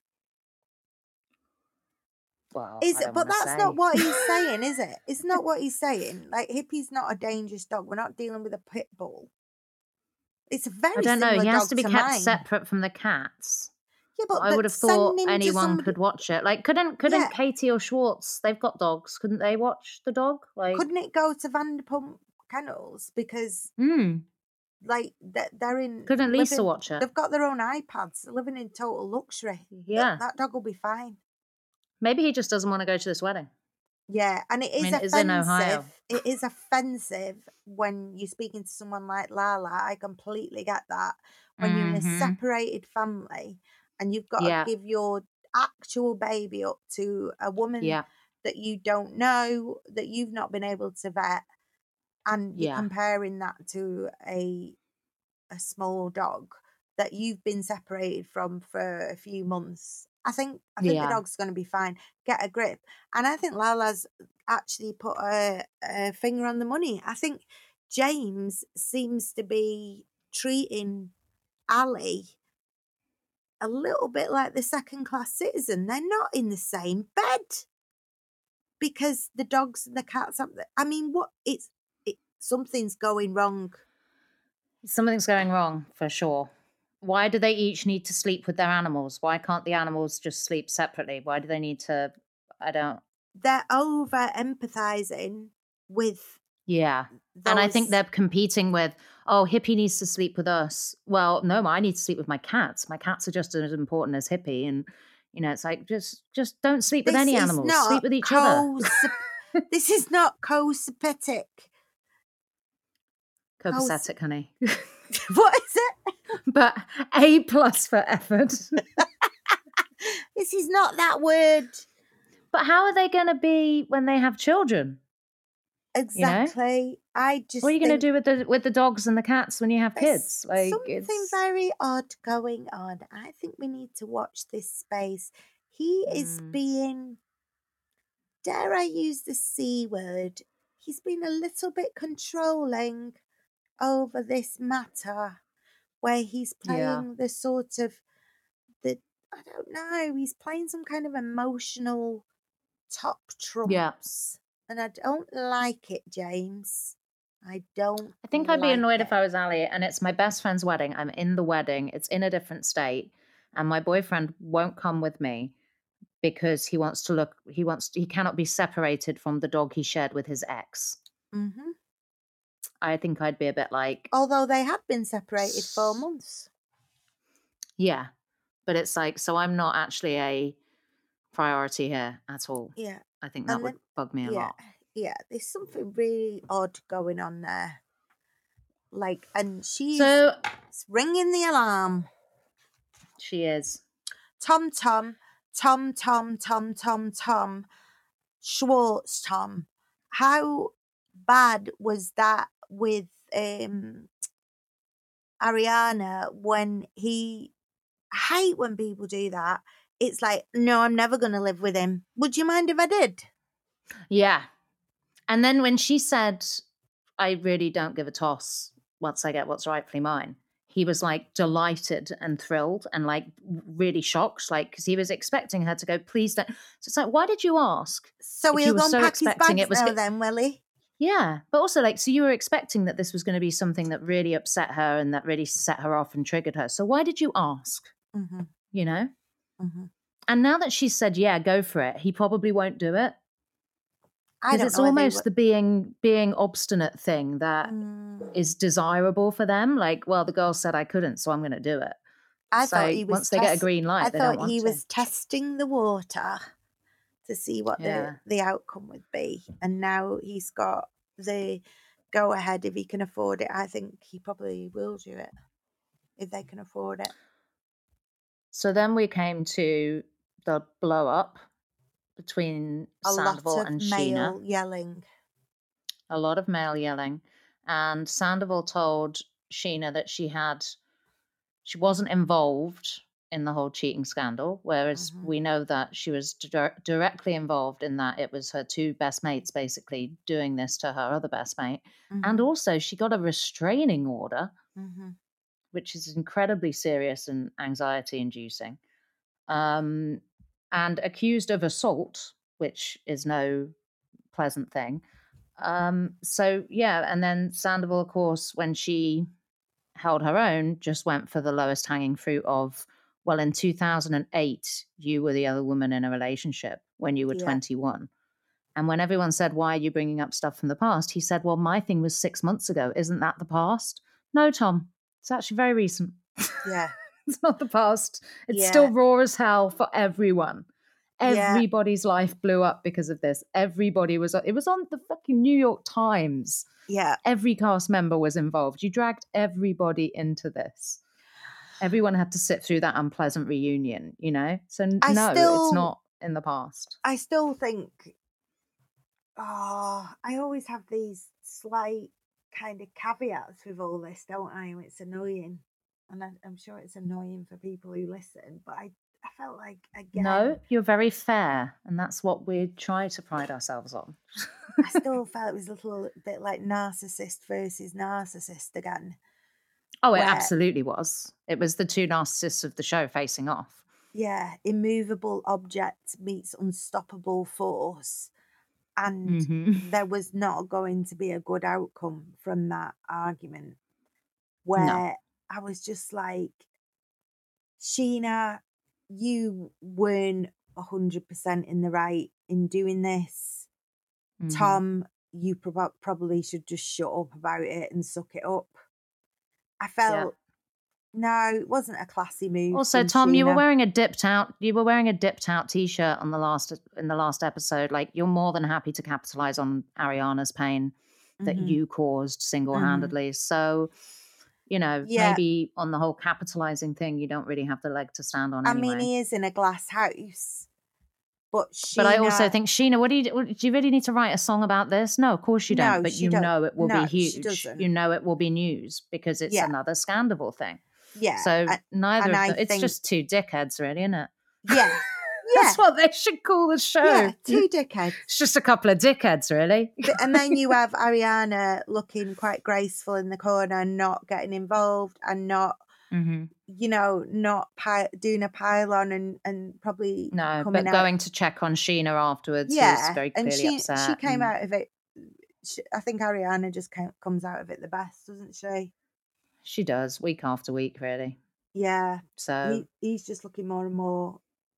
B: Well,
A: Is
B: I
A: it?
B: don't
A: But
B: want to
A: that's
B: say.
A: not what he's saying, is it? It's not what he's saying. Like Hippie's not a dangerous dog. We're not dealing with a pit bull. It's a very
B: I don't know.
A: similar
B: He has
A: dog
B: to be
A: to
B: kept
A: mine.
B: separate from the cats.
A: Yeah,
B: But
A: but,
B: I
A: but
B: would have thought
A: send him to
B: anyone
A: somebody.
B: could watch it. Like, couldn't couldn't
A: Yeah.
B: Katie or Schwartz? They've got dogs. Couldn't they watch the dog? Like,
A: Couldn't it go to Vanderpump Kennels because
B: hmm,
A: like they're, they're in
B: couldn't Lisa
A: living,
B: watch it?
A: they've got their own iPads. They're living in total luxury. That,
B: Yeah,
A: that dog will be fine.
B: maybe he just doesn't want to go to this wedding.
A: Yeah, and it
B: I
A: is
B: mean, it is in Ohio.
A: offensive. It is offensive when you're speaking to someone like Lala. I completely get that. When you're in a
B: Mhm.
A: separated family and you've got
B: Yeah.
A: to give your actual baby up to a woman
B: Yeah,
A: that you don't know, that you've not been able to vet, and you're
B: yeah,
A: comparing that to a a small dog that you've been separated from for a few months. I think I think the
B: yeah,
A: dog's going to be fine. Get a grip, and I think Lala's actually put a, a finger on the money. I think James seems to be treating Ali a little bit like the second class citizen. They're not in the same bed because the dogs and the cats have. I mean, what it's it something's going wrong.
B: something's going wrong for sure. Why do they each need to sleep with their animals? Why can't the animals just sleep separately? Why do they need to? I don't.
A: They're over empathizing with
B: Yeah. And I think
A: those.
B: they're competing with, oh, Hippie needs to sleep with us. Well, no, I need to sleep with my cats. My cats are just as important as Hippie. And, you know, it's like, just just don't sleep with
A: This
B: any
A: is
B: animals.
A: not
B: Sleep with each other.
A: co- This is not co-sympathetic.
B: Copacetic, honey.
A: What is it?
B: But A plus for effort.
A: This is not that word.
B: But how are they going to be when they have children?
A: Exactly.
B: You know?
A: I just
B: What are you going to
A: think
B: do with the with the dogs and the cats when you have
A: there's
B: kids? Like,
A: something
B: it's
A: very odd going on. I think we need to watch this space. He is
B: Mm.
A: being, dare I use the C word, he's been a little bit controlling over this matter, where he's
B: Yeah.
A: playing the sort of, the, I don't know, he's playing some kind of emotional top
B: Yeah.
A: trumps. And I don't like it, James. I don't
B: I think I'd be
A: like
B: annoyed
A: it.
B: if I was Ali and it's my best friend's wedding. I'm in the wedding. It's in a different state. And my boyfriend won't come with me because he wants to look, he wants, he cannot be separated from the dog he shared with his ex.
A: Mm-hmm.
B: I think I'd be a bit like,
A: Although they had been separated for months.
B: yeah. But it's like, so I'm not actually a priority here at all.
A: Yeah.
B: I think that
A: And
B: would
A: then,
B: bug me a
A: yeah,
B: lot.
A: yeah, there's something really odd going on there. Like, and she's
B: So
A: ringing the alarm.
B: she is.
A: Tom, Tom, Tom, Tom, Tom, Tom, Tom, Schwartz, Tom. How bad was that with um, Ariana when he, I hate when people do that. It's like, no, I'm never going to live with him. Would you mind if I did?
B: Yeah. And then when she said, I really don't give a toss once I get what's rightfully mine, he was like delighted and thrilled and like really shocked, like, because he was expecting her to go, please don't. So it's like, why did you ask?
A: So
B: If
A: he'll
B: you were
A: go and
B: so
A: pack his
B: expecting
A: bags
B: it was
A: now
B: go-
A: then, will he?
B: Yeah. But also, like, so you were expecting that this was going to be something that really upset her and that really set her off and triggered her. So why did you ask?
A: Mm-hmm.
B: You know?
A: Mm-hmm.
B: And now that she said, yeah, go for it, he probably won't do it.
A: I
B: Because
A: don't
B: it's
A: know whether he
B: almost
A: would-
B: the being being obstinate thing that
A: Mm.
B: is desirable for them. Like, well, the girl said I couldn't, so I'm going to do it.
A: I
B: So
A: thought he was
B: once they get a
A: test-
B: green light,
A: I
B: they don't
A: thought
B: want
A: he
B: to.
A: was testing the water to see what
B: Yeah.
A: the, the outcome would be. And now he's got the go ahead if he can afford it. I think he probably will do it if they can afford it.
B: So then we came to the blow up between
A: A
B: Sandoval
A: lot of
B: and
A: male
B: Sheena.
A: yelling.
B: A lot of male yelling. And Sandoval told Sheena that she had, she wasn't involved in the whole cheating scandal, whereas
A: Mhm.
B: we know that she was dir- directly involved in that. It was her two best mates basically doing this to her other best mate. And
A: Mhm.
B: also she got a restraining order,
A: Mhm.
B: which is incredibly serious and anxiety inducing, um, and accused of assault, which is no pleasant thing. Um, so, yeah, and then Sandoval, of course, when she held her own, just went for the lowest hanging fruit of, well, in two thousand eight, you were the other woman in a relationship when you were
A: Yeah.
B: twenty-one. And when everyone said, why are you bringing up stuff from the past? He said, well, my thing was six months ago. Isn't that the past? No, Tom, it's actually very recent.
A: Yeah.
B: It's not the past. It's
A: Yeah.
B: still raw as hell for everyone.
A: Yeah.
B: Everybody's life blew up because of this. Everybody was, it was on the fucking New York Times.
A: Yeah.
B: Every cast member was involved. You dragged everybody into this. Everyone had to sit through that unpleasant reunion, you know? So
A: I
B: no,
A: still-
B: it's not in the past.
A: I still think, oh, I always have these slight kind of caveats with all this, don't I? It's annoying. And I, I'm sure it's annoying for people who listen, but I, I felt like, again,
B: No, you're very fair. And that's what we try to pride ourselves on.
A: I still felt it was a little bit like narcissist versus narcissist again.
B: Oh, it
A: where-
B: absolutely was. It was the two narcissists of the show facing off.
A: Yeah, immovable object meets unstoppable force. And
B: Mhm.
A: there was not going to be a good outcome from that argument, where I was just like, Sheena, you weren't one hundred percent in the right in doing this.
B: Mhm.
A: Tom, you prob- probably should just shut up about it and suck it up. I felt, no, it wasn't a classy move.
B: Also,
A: from
B: Tom, you were
A: Sheena.
B: wearing a dipped out. You were wearing a dipped out T-shirt on the last in the last episode. Like, you're more than happy to capitalize on Ariana's pain that
A: Mhm.
B: you caused single handedly. So, you know,
A: Yeah.
B: maybe on the whole capitalizing thing, you don't really have the leg to stand on
A: I
B: anyway.
A: mean, he is in a glass house, But Sheena,
B: But I also think, Sheena, what do you do? Do you really need to write a song about this? No, of course you don't.
A: No,
B: but
A: she
B: you
A: don't.
B: know it will
A: No,
B: be
A: she
B: huge.
A: doesn't.
B: You know it will be news because it's
A: Yeah.
B: another Scandal thing.
A: yeah.
B: So
A: and,
B: neither
A: and
B: of
A: I
B: them. It's
A: think-
B: just two dickheads, really, isn't it?
A: yeah, yeah,
B: That's what they should call the show.
A: yeah, two dickheads.
B: It's just a couple of dickheads, really.
A: But- and then you have Ariana looking quite graceful in the corner, not getting involved and not,
B: Mm-hmm.
A: you know, not pi- doing a pylon and and probably
B: No,
A: coming
B: but
A: out.
B: going to check on Sheena afterwards, who's
A: yeah,
B: very
A: and
B: clearly
A: she
B: upset.
A: she came
B: and-
A: out of it. She, I think Ariana just came, comes out of it the best, doesn't she?
B: She does, week after week, really.
A: Yeah,
B: So
A: he, he's just looking more and more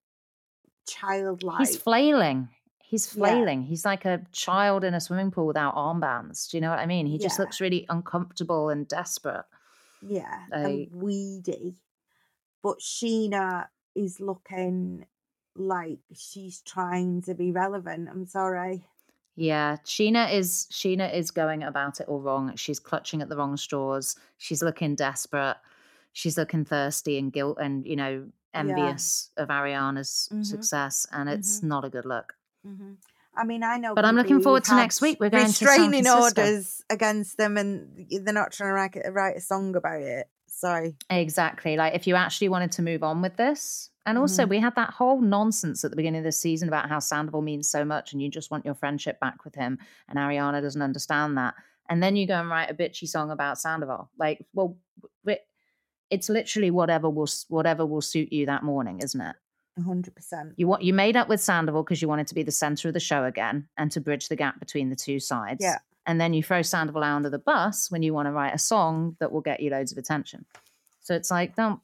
A: childlike.
B: he's flailing. He's
A: Yeah.
B: flailing. He's like a child in a swimming pool without armbands. Do you know what I mean? He just
A: Yeah.
B: looks really uncomfortable and desperate.
A: yeah,
B: Like-
A: and weedy. But Sheena is looking like she's trying to be relevant. I'm sorry.
B: Yeah, Sheena is Sheena is going about it all wrong. She's clutching at the wrong straws. She's looking desperate. She's looking thirsty and guilt and, you know, envious of Ariana's
A: Mhm.
B: success, and it's
A: Mhm.
B: not a good look.
A: hmm I mean, I know.
B: But I'm
A: people
B: looking forward
A: who've
B: to
A: had
B: next week. We're going to San
A: restraining
B: Francisco.
A: orders against them, and they're not trying to write, write a song about it. So
B: Exactly. Like if you actually wanted to move on with this. And also
A: Mhm.
B: we had that whole nonsense at the beginning of the season about how Sandoval means so much and you just want your friendship back with him. And Ariana doesn't understand that. And then you go and write a bitchy song about Sandoval. Like, well, w- it's literally whatever will whatever will suit you that morning, isn't it?
A: one hundred percent.
B: You want you made up with Sandoval because you wanted to be the center of the show again and to bridge the gap between the two sides.
A: Yeah.
B: And then you throw Sandoval out under the bus when you want to write a song that will get you loads of attention. So it's like, don't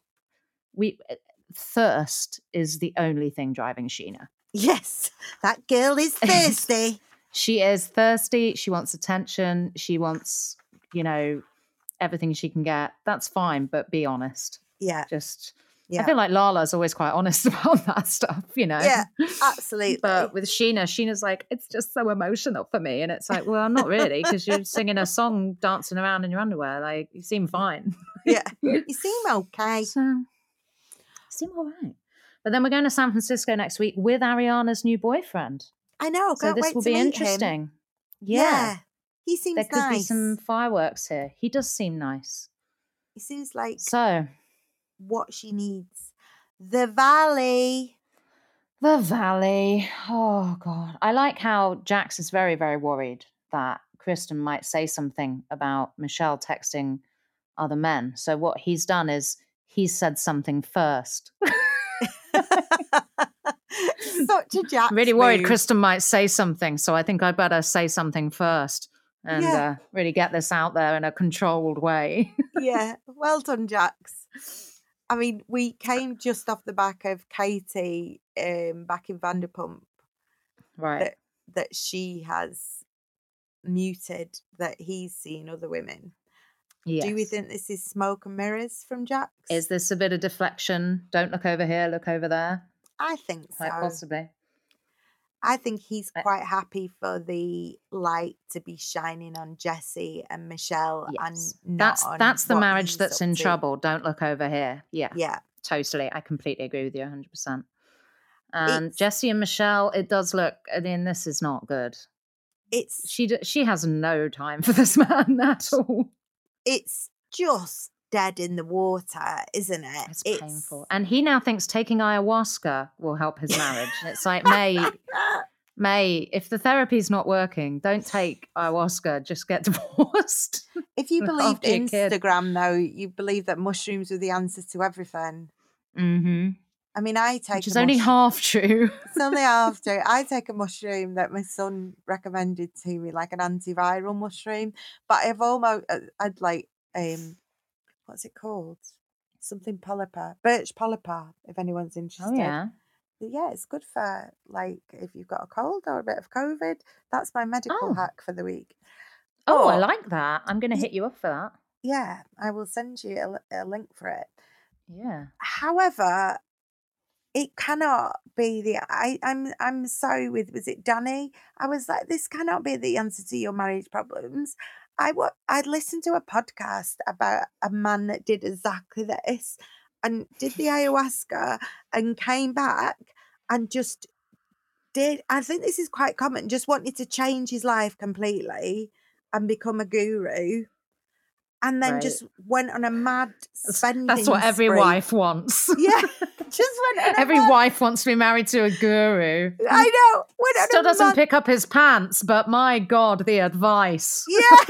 B: we thirst is the only thing driving Sheena.
A: Yes, that girl is thirsty.
B: She is thirsty. She wants attention. She wants, you know, everything she can get. That's fine, but be honest.
A: yeah,
B: Just
A: yeah,
B: I feel like Lala's always quite honest about that stuff, you know.
A: yeah, absolutely.
B: But with Sheena, Sheena's like, it's just so emotional for me. And it's like, well, not really, because you're singing a song, dancing around in your underwear. Like, you seem fine.
A: yeah, you seem okay.
B: So, you seem all right. But then we're going to San Francisco next week with Ariana's new boyfriend.
A: I know.
B: So
A: Can't
B: this
A: wait
B: will
A: to
B: be
A: meet him.
B: interesting.
A: Yeah.
B: Yeah.
A: he seems
B: There could
A: nice.
B: be some fireworks here. He does seem nice.
A: He seems like
B: So,
A: what she needs. The Valley.
B: the Valley. Oh, God. I like how Jax is very, very worried that Kristen might say something about Michelle texting other men. So what he's done is he's said something first.
A: Such a Jack.
B: Really worried
A: move.
B: Kristen might say something. So I think I better say something first and
A: Yeah.
B: uh, really get this out there in a controlled way.
A: Yeah, well done, Jax. I mean, we came just off the back of Katie um, back in Vanderpump
B: Right.
A: that that she has muted that he's seen other women.
B: Yes.
A: Do we think this is smoke and mirrors from Jax?
B: Is this a bit of deflection? Don't look over here, look over there.
A: I think so.
B: Quite possibly.
A: I think he's
B: I-
A: quite happy for the light to be shining on Jessie and Michelle,
B: Yes.
A: and not
B: That's
A: on
B: that's the
A: what
B: marriage
A: he's
B: that's
A: up
B: in
A: to.
B: trouble. Don't look over here. Yeah.
A: Yeah,
B: Totally. I completely agree with you one hundred percent. And
A: It's-
B: Jessie and Michelle, it does look, I mean, this is not good.
A: it's
B: She d- she has no time for this man at all.
A: it's just dead in the water, isn't it?
B: It's, painful. And he now thinks taking ayahuasca will help his marriage. And it's like, May, May, if the therapy's not working, don't take ayahuasca, just get divorced.
A: If you
B: Look
A: believed
B: after your kid.
A: Instagram, though, you believe that mushrooms were the answer to everything.
B: Mm-hmm.
A: I mean, I take
B: Which is
A: a
B: only
A: mush-
B: half true.
A: It's only after I take a mushroom that my son recommended to me, like an antiviral mushroom. But I've almost, uh, I'd like, um, what's it called? Something polyper, birch polyper. If anyone's interested.
B: Oh, yeah.
A: But yeah, it's good for like if you've got a cold or a bit of COVID. That's my medical
B: Oh.
A: hack for the week.
B: Oh, I
A: But,
B: like that. I'm going to
A: y-
B: hit you up for that.
A: Yeah, I will send you a, li- a link for it.
B: Yeah.
A: However, it cannot be the I, I'm I'm sorry with was it Danny? I was like, this cannot be the answer to your marriage problems. I wa- I'd listened to a podcast about a man that did exactly this and did the ayahuasca and came back and just did. I think this is quite common. Just wanted to change his life completely and become a guru. And then
B: Right.
A: just went on a mad spending
B: That's what every
A: spree.
B: wife wants.
A: Yeah, just went on a
B: Every
A: mad...
B: wife wants to be married to a guru.
A: I know. Went on
B: Still
A: a
B: doesn't
A: mad...
B: pick up his pants, but my God, the advice.
A: Yeah,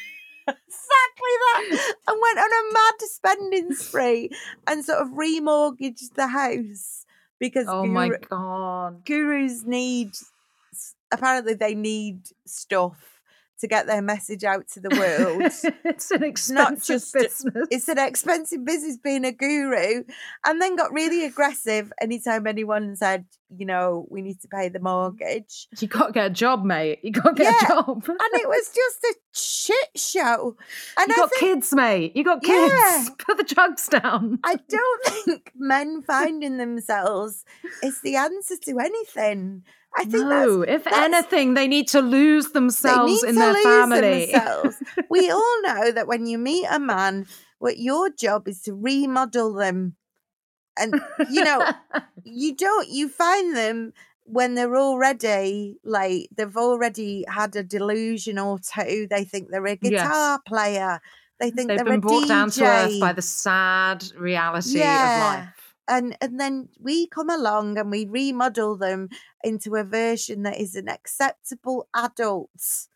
A: exactly that. And went on a mad spending spree and sort of remortgaged the house because
B: Oh
A: guru...
B: my God.
A: gurus need... Apparently they need stuff to get their message out to the world.
B: It's an expensive
A: Not just
B: business.
A: It's an expensive business being a guru, and then got really aggressive anytime anyone said, you know, we need to pay the mortgage.
B: You got to get a job, mate. You got to get
A: Yeah,
B: a job.
A: And it was just a shit show. And
B: You
A: I
B: got
A: think,
B: kids, mate. You got kids.
A: Yeah.
B: Put the drugs down.
A: I don't think men finding themselves is the answer to anything. I think
B: No,
A: that's,
B: if
A: that's,
B: anything, they need to lose
A: they
B: themselves
A: need
B: in
A: to
B: their
A: lose
B: family.
A: themselves. We all know that when you meet a man, what your job is to remodel them. And, you know, you don't, you find them when they're already, like, they've already had a delusion or two. They think they're a guitar
B: Yes.
A: player. They think
B: They've
A: they're
B: been
A: a
B: brought
A: D J.
B: down to earth by the sad reality
A: Yeah.
B: of life.
A: And and then we come along and we remodel them into a version that is an acceptable adult.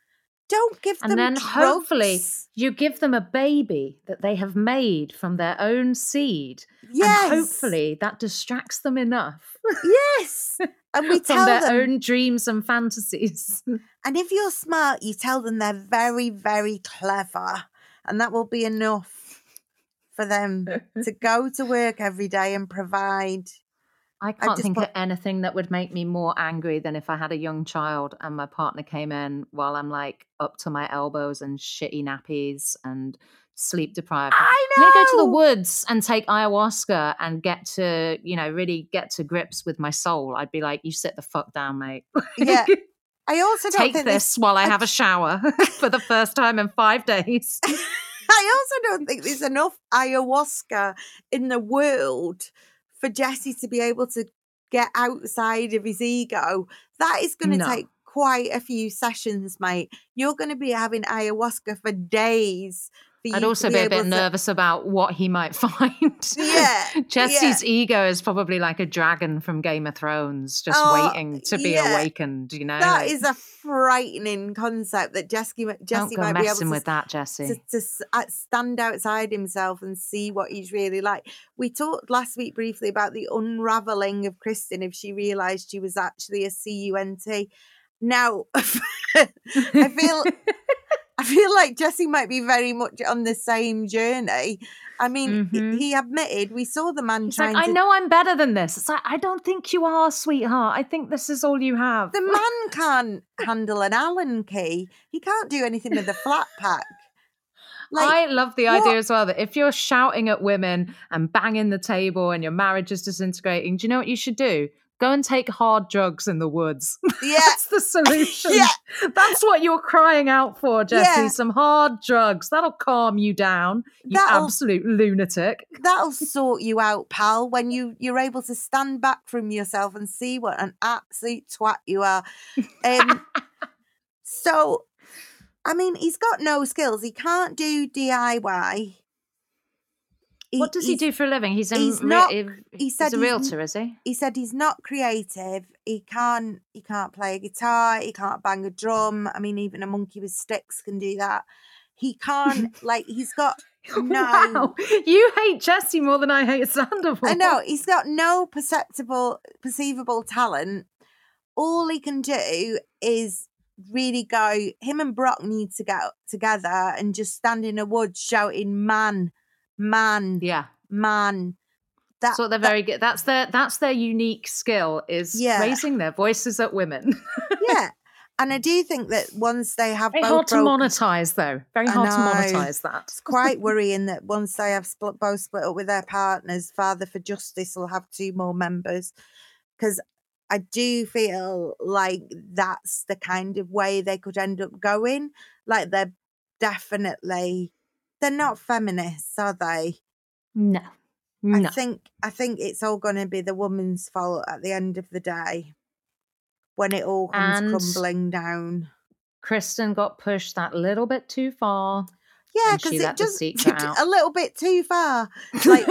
A: Don't give
B: And
A: them
B: then
A: drugs.
B: hopefully you give them a baby that they have made from their own seed.
A: Yes.
B: And hopefully that distracts them enough
A: Yes. And we
B: from
A: tell
B: their
A: them.
B: own dreams and fantasies.
A: And if you're smart, you tell them they're very, very clever. And that will be enough for them to go to work every day and provide.
B: I can't
A: just
B: think
A: put-
B: of anything that would make me more angry than if I had a young child and my partner came in while I'm like up to my elbows in shitty nappies and sleep deprived.
A: I
B: I'm going to go to the
A: know!
B: woods and take ayahuasca and get to, you know, really get to grips with my soul. I'd be like, you sit the fuck down, mate.
A: Yeah. I also don't
B: Take
A: think
B: this while I have a shower for the first time in five days.
A: I also don't think there's enough ayahuasca in the world for Jesse to be able to get outside of his ego. That is going to
B: No.
A: take quite a few sessions, mate. You're going to be having ayahuasca for days. For
B: I'd
A: you
B: also
A: to
B: be,
A: be
B: a bit
A: able to-
B: nervous about what he might find.
A: Yeah,
B: Jesse's ego is probably like a dragon from Game of Thrones, just
A: Oh,
B: waiting to be
A: yeah.
B: awakened, you know?
A: That
B: like,
A: is a frightening concept that Jesse,
B: don't
A: Jesse
B: go
A: might be able
B: messing
A: to
B: with that, Jesse.
A: to, to s- uh, stand outside himself and see what he's really like. We talked last week briefly about the unraveling of Kristen if she realised she was actually a C U N T. Now, I feel I feel like Jesse might be very much on the same journey. I mean,
B: Mhm.
A: he, he admitted, we saw the man
B: He's
A: trying
B: like, I
A: to...
B: know I'm better than this. It's like, I don't think you are, sweetheart. I think this is all you have.
A: The man can't handle an Allen key. He can't do anything with a flat pack. Like,
B: I love the
A: what?
B: idea as well that if you're shouting at women and banging the table and your marriage is disintegrating, do you know what you should do? Go and take hard drugs in the woods.
A: Yeah.
B: That's the solution.
A: Yeah.
B: That's what you're crying out for, Jesse.
A: Yeah.
B: Some hard drugs. That'll calm you down, you
A: That'll-
B: absolute lunatic.
A: That'll sort you out, pal, when you, you're able to stand back from yourself and see what an absolute twat you are. Um, so, I mean, he's got no skills. He can't do D I Y.
B: What does he
A: he's-
B: do for a living? He's, in,
A: he's
B: re-
A: not-
B: he-
A: he
B: he's
A: said
B: a
A: he's n-
B: realtor, is he?
A: He said he's not creative. He can't. He can't play a guitar. He can't bang a drum. I mean, even a monkey with sticks can do that. He can't. Like he's got no.
B: Wow. You hate Jesse more than I hate Sandoval.
A: I know he's got no perceptible, perceivable talent. All he can do is really go. Him and Brock need to get together and just stand in a wood shouting, "Man, man,
B: Yeah.
A: man." That,
B: That's what they're
A: that-
B: very good. That's their that's their unique skill is
A: Yeah.
B: raising their voices at women.
A: yeah. And I do think that once they have
B: Very
A: both
B: hard to
A: broken-
B: monetize, though. Very
A: I
B: hard to
A: know.
B: monetize that.
A: It's quite worrying that once they have split, both split up with their partners, Father for Justice will have two more members. Because I do feel like that's the kind of way they could end up going. Like they're definitely, they're not feminists, are they?
B: No, no.
A: I think I think it's all going to be the woman's fault at the end of the day. when it all comes
B: And
A: crumbling down.
B: Kristen got pushed that little bit too far.
A: Yeah,
B: and she
A: because it
B: let the
A: just
B: secret out.
A: a little bit too far. Like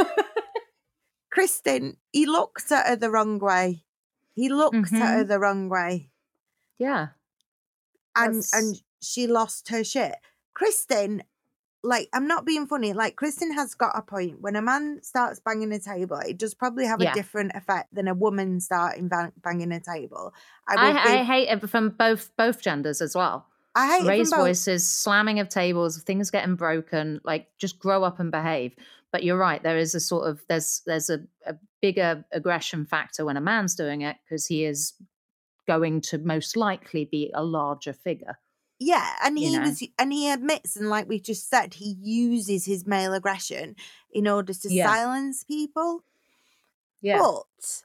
A: Kristen, he looked at her the wrong way. He looked at her
B: Mhm.
A: the wrong way,
B: Yeah.
A: and
B: That's-
A: and she lost her shit. Kristen, like, I'm not being funny. Like, Kristen has got a point. When a man starts banging a table, it does probably have
B: Yeah.
A: a different effect than a woman starting bang, banging a table. I,
B: I,
A: will
B: I
A: give,
B: hate it from both both genders as well.
A: I hate it
B: Raised
A: from both.
B: voices, slamming of tables, things getting broken. Like, just grow up and behave. But you're right. There is a sort of there's there's a, a bigger aggression factor when a man's doing it because he is going to most likely be a larger figure.
A: Yeah, and
B: You
A: he
B: know.
A: was, and he admits, and like we just said, he uses his male aggression in order to
B: Yeah.
A: silence people.
B: Yeah.
A: But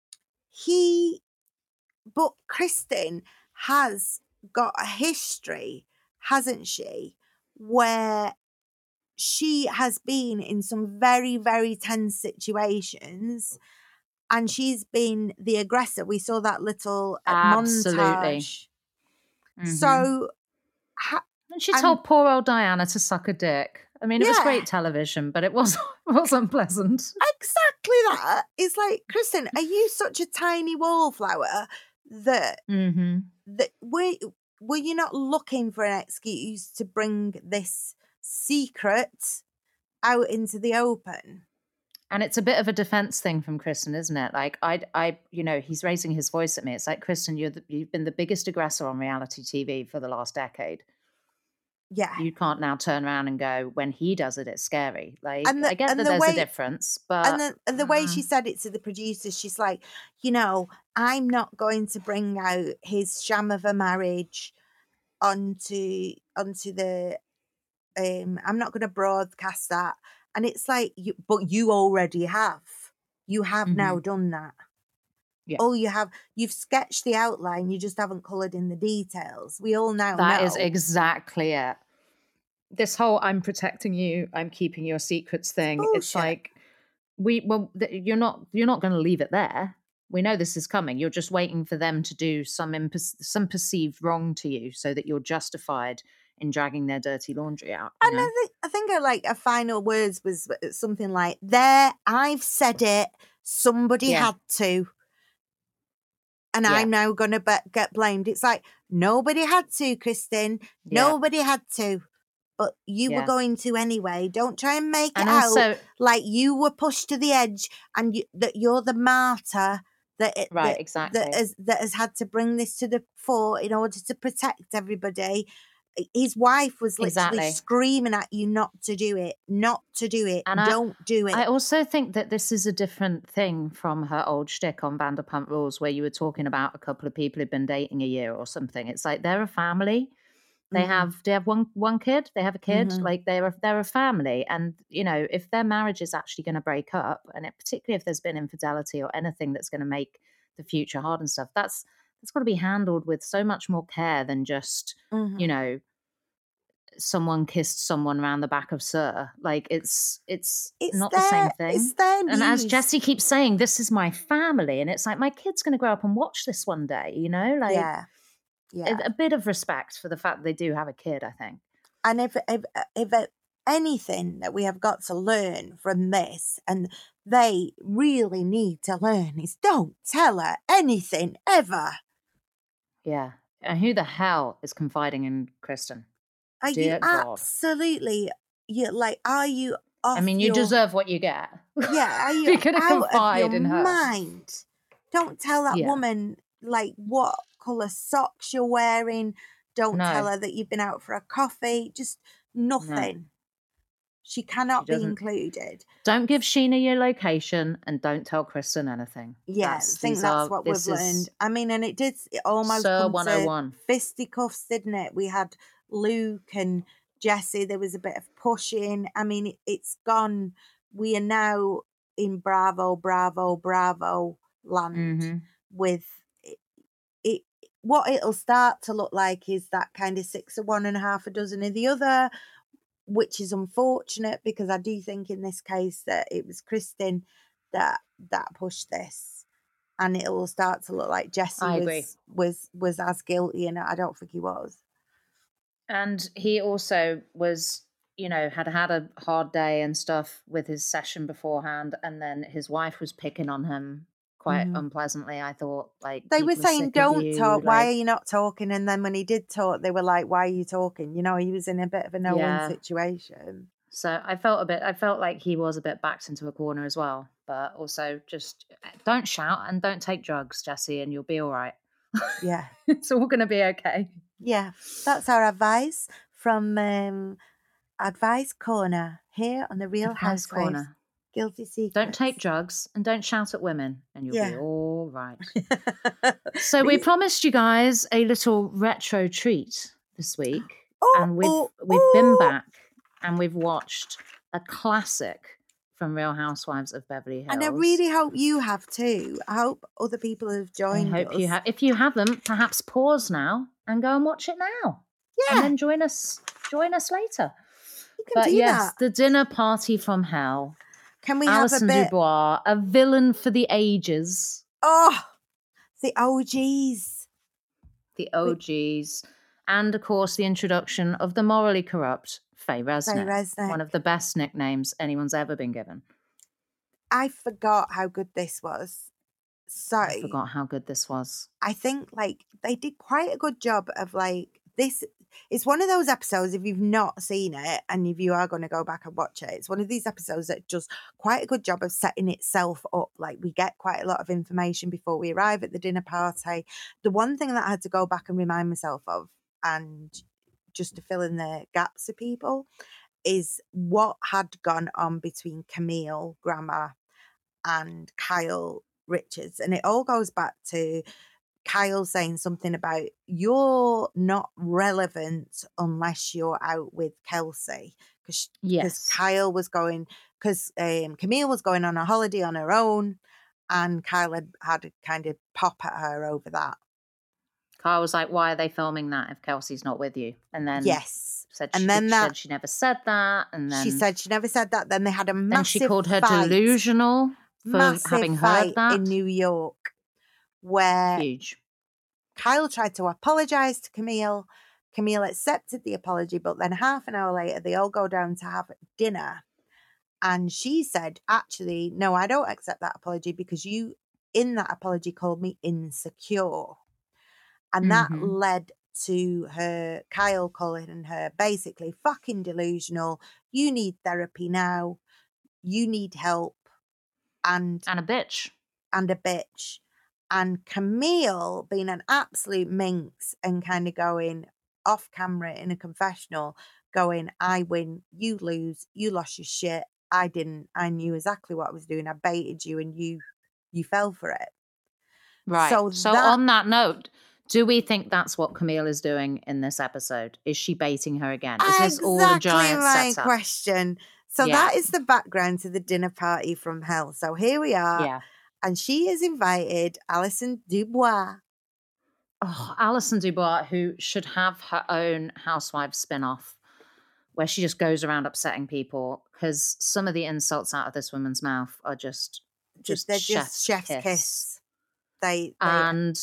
A: he, but Kristen has got a history, hasn't she, where she has been in some very, very tense situations, and she's been the aggressor. We saw that little uh,
B: Absolutely.
A: montage.
B: Mhm.
A: So, ha-
B: And she
A: and-
B: told poor old Diana to suck a dick. I mean, it was
A: Yeah.
B: great television, but it was it wasn't pleasant.
A: exactly that. It's like, Kristen, are you such a tiny wallflower that
B: Mm-hmm.
A: that were were you not looking for an excuse to bring this secret out into the open?
B: And it's a bit of a defense thing from Kristen, isn't it? Like, I, I, you know, he's raising his voice at me. It's like, Kristen, you're the, you've been the biggest aggressor on reality T V for the last decade.
A: Yeah.
B: You can't now turn around and go, when he does it, it's scary. Like,
A: And the-
B: I get
A: and
B: that
A: the
B: there's
A: way-
B: a difference, but
A: And the, and the way
B: mm,
A: she said it to the producers, she's like, you know, I'm not going to bring out his sham of a marriage onto onto the um I'm not going to broadcast that. And it's like, you, but you already have. You have now done that.
B: Yeah.
A: Oh, you have. You've sketched the outline. You just haven't coloured in the details. We all now
B: that
A: know.
B: is exactly it. This whole "I'm protecting you, I'm keeping your secrets" thing. It's
A: bullshit.
B: like we well, th- you're not you're not going to leave it there. We know this is coming. You're just waiting for them to do some imper- some perceived wrong to you, so that you're justified in dragging their dirty laundry out. you
A: And
B: know?
A: I think I think her like her final words was something like, "There, I've said it. Somebody
B: Yeah.
A: had to, and
B: Yeah.
A: I'm now going to be- get blamed." It's like, nobody had to, Kristen.
B: Yeah.
A: Nobody had to, but you
B: Yeah.
A: were going to anyway. Don't try and make
B: And
A: it
B: also,
A: out like you were pushed to the edge and you, that you're the martyr that it,
B: right,
A: that,
B: exactly.
A: that has that has had to bring this to the fore in order to protect everybody. His wife was literally
B: Exactly.
A: screaming at you not to do it, not to do it,
B: And I-
A: don't do it.
B: I also think that this is a different thing from her old shtick on Vanderpump Rules, where you were talking about a couple of people who've been dating a year or something. It's like they're a family. They
A: Mhm.
B: have they have one one kid. They have a kid.
A: Mhm.
B: Like they're a, they're a family, and you know if their marriage is actually going to break up, and it, particularly if there's been infidelity or anything that's going to make the future hard and stuff, that's that's got to be handled with so much more care than just
A: Mhm.
B: you know someone kissed someone around the back of Sir. Like it's it's,
A: It's
B: not
A: their,
B: the same thing.
A: It's their
B: And as
A: news.
B: Jessie keeps saying, this is my family, and it's like my kid's going to grow up and watch this one day. You know, like
A: yeah, yeah.
B: a, a bit of respect for the fact that they do have a kid. I think.
A: And if if if it, anything that we have got to learn from this, and they really need to learn, is don't tell her anything ever.
B: Yeah. And who the hell is confiding in Kristen?
A: Are
B: Dear
A: you
B: God.
A: absolutely? You like? Are you off?
B: I mean, you
A: your,
B: deserve what you get.
A: Yeah. Are you
B: You're gonna
A: out of
B: confide
A: your
B: in her.
A: mind? Don't tell that
B: Yeah.
A: woman like what colour socks you're wearing. Don't
B: No.
A: tell her that you've been out for a coffee. Just nothing. She cannot be
B: doesn't.
A: included.
B: Don't give Sheena your location, and don't tell Kristen anything.
A: Yeah,
B: That's-
A: I think
B: these
A: that's
B: are-
A: what we've
B: this is
A: learned. I mean, and it did it almost
B: Sir
A: come
B: one oh
A: to
B: one.
A: fisticuffs, didn't it? We had Luke and Jessie. There was a bit of pushing. I mean, it, it's gone. We are now in Bravo, Bravo, Bravo land
B: Mhm.
A: with it, it. What it'll start to look like is that kind of six of one and a half a dozen of the other, which is unfortunate because I do think in this case that it was Kristen that that pushed this. and it'll start to look like Jesse
B: I
A: was,
B: agree.
A: was was as guilty, and I don't think he was.
B: And he also was, you know, had had a hard day and stuff with his session beforehand, and then his wife was picking on him quite
A: Mhm.
B: unpleasantly. I thought, like,
A: They were
B: people are
A: saying,
B: sick of
A: "Don't
B: you,"
A: talk. Why
B: like-
A: are you not talking?" And then when he did talk, they were like, "Why are you talking?" You know, he was in a bit of a no-win
B: Yeah.
A: situation.
B: So I felt a bit, I felt like he was a bit backed into a corner as well. But also just don't shout and don't take drugs, Jesse, and you'll be all right.
A: Yeah,
B: It's all going to be okay.
A: yeah. That's our advice from um, Advice Corner here on the Real
B: Advice
A: Housewives.
B: corner.
A: Guilty Secrets.
B: Don't take drugs and don't shout at women, and you'll be
A: Yeah.
B: all right. So we promised you guys a little retro treat this week,
A: Oh,
B: and we've
A: oh,
B: we've been
A: oh.
B: back and we've watched a classic from Real Housewives of Beverly Hills.
A: And I really hope you have too. I hope other people have
B: I
A: joined
B: hope
A: us.
B: you have. If you haven't, perhaps pause now and go and watch it now, and
A: Yeah,
B: then join us. Join us later.
A: you can
B: But
A: do
B: yes,
A: that.
B: the dinner party from hell.
A: Can we
B: Alison
A: have a bit?
B: Dubois, a villain for the ages.
A: Oh, the O Gs.
B: The O Gs, and of course the introduction of the morally corrupt Faye Resnick,
A: Resnick.
B: one of the best nicknames anyone's ever been given.
A: I forgot how good this was. So
B: I forgot how good this was.
A: I think like they did quite a good job of like this. It's one of those episodes, if you've not seen it and if you are going to go back and watch it, it's one of these episodes that does quite a good job of setting itself up. Like we get quite a lot of information before we arrive at the dinner party. The one thing that I had to go back and remind myself of, and just to fill in the gaps for people, is what had gone on between Camille Grammer and Kyle Richards. And it all goes back to Kyle saying something about you're not relevant unless you're out with Kelsey. Because
B: Yes.
A: Kyle was going, because um, Camille was going on a holiday on her own, and Kyle had had a kind of pop at her over that.
B: Kyle was like, why are they filming that if Kelsey's not with you? And then
A: Yes.
B: said
A: And
B: she,
A: then
B: she
A: that-
B: said she never said that. And then
A: She said she never said that. Then they had a
B: then
A: massive
B: she called her
A: fight,
B: delusional for
A: massive
B: having
A: fight
B: heard that.
A: in New York, where
B: Huge.
A: Kyle tried to apologize to Camille. Camille accepted the apology, but then half an hour later, they all go down to have dinner. And she said, actually, no, I don't accept that apology because you, in that apology, called me insecure. And that
B: Mhm.
A: led to her, Kyle calling her basically fucking delusional. You need therapy now. You need help. And
B: And a bitch.
A: and a bitch. And Camille being an absolute minx and kind of going off camera in a confessional, going, I win, you lose, you lost your shit. I didn't. I knew exactly what I was doing. I baited you and you you fell for it.
B: Right.
A: So
B: So,
A: that-
B: on that note, do we think that's what Camille is doing in this episode? Is she baiting her again? Is this all a giant
A: my
B: setup?
A: question. So
B: Yeah.
A: that is the background to the dinner party from hell. So here we are.
B: Yeah.
A: And she has invited Alison Dubois.
B: Oh, Alison Dubois, who should have her own Housewives spin-off where she just goes around upsetting people, because some of the insults out of this woman's mouth are just just
A: They're
B: chef's,
A: just chef's
B: kiss.
A: kiss. They, they
B: And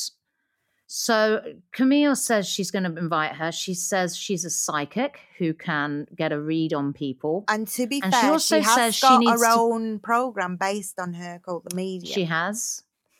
B: so Camille says she's going to invite her. She says she's a psychic who can get a read on people.
A: And to be
B: And she
A: fair,
B: also
A: she has
B: says she
A: got
B: needs
A: her
B: to-
A: own program based on her called The Medium.
B: She has.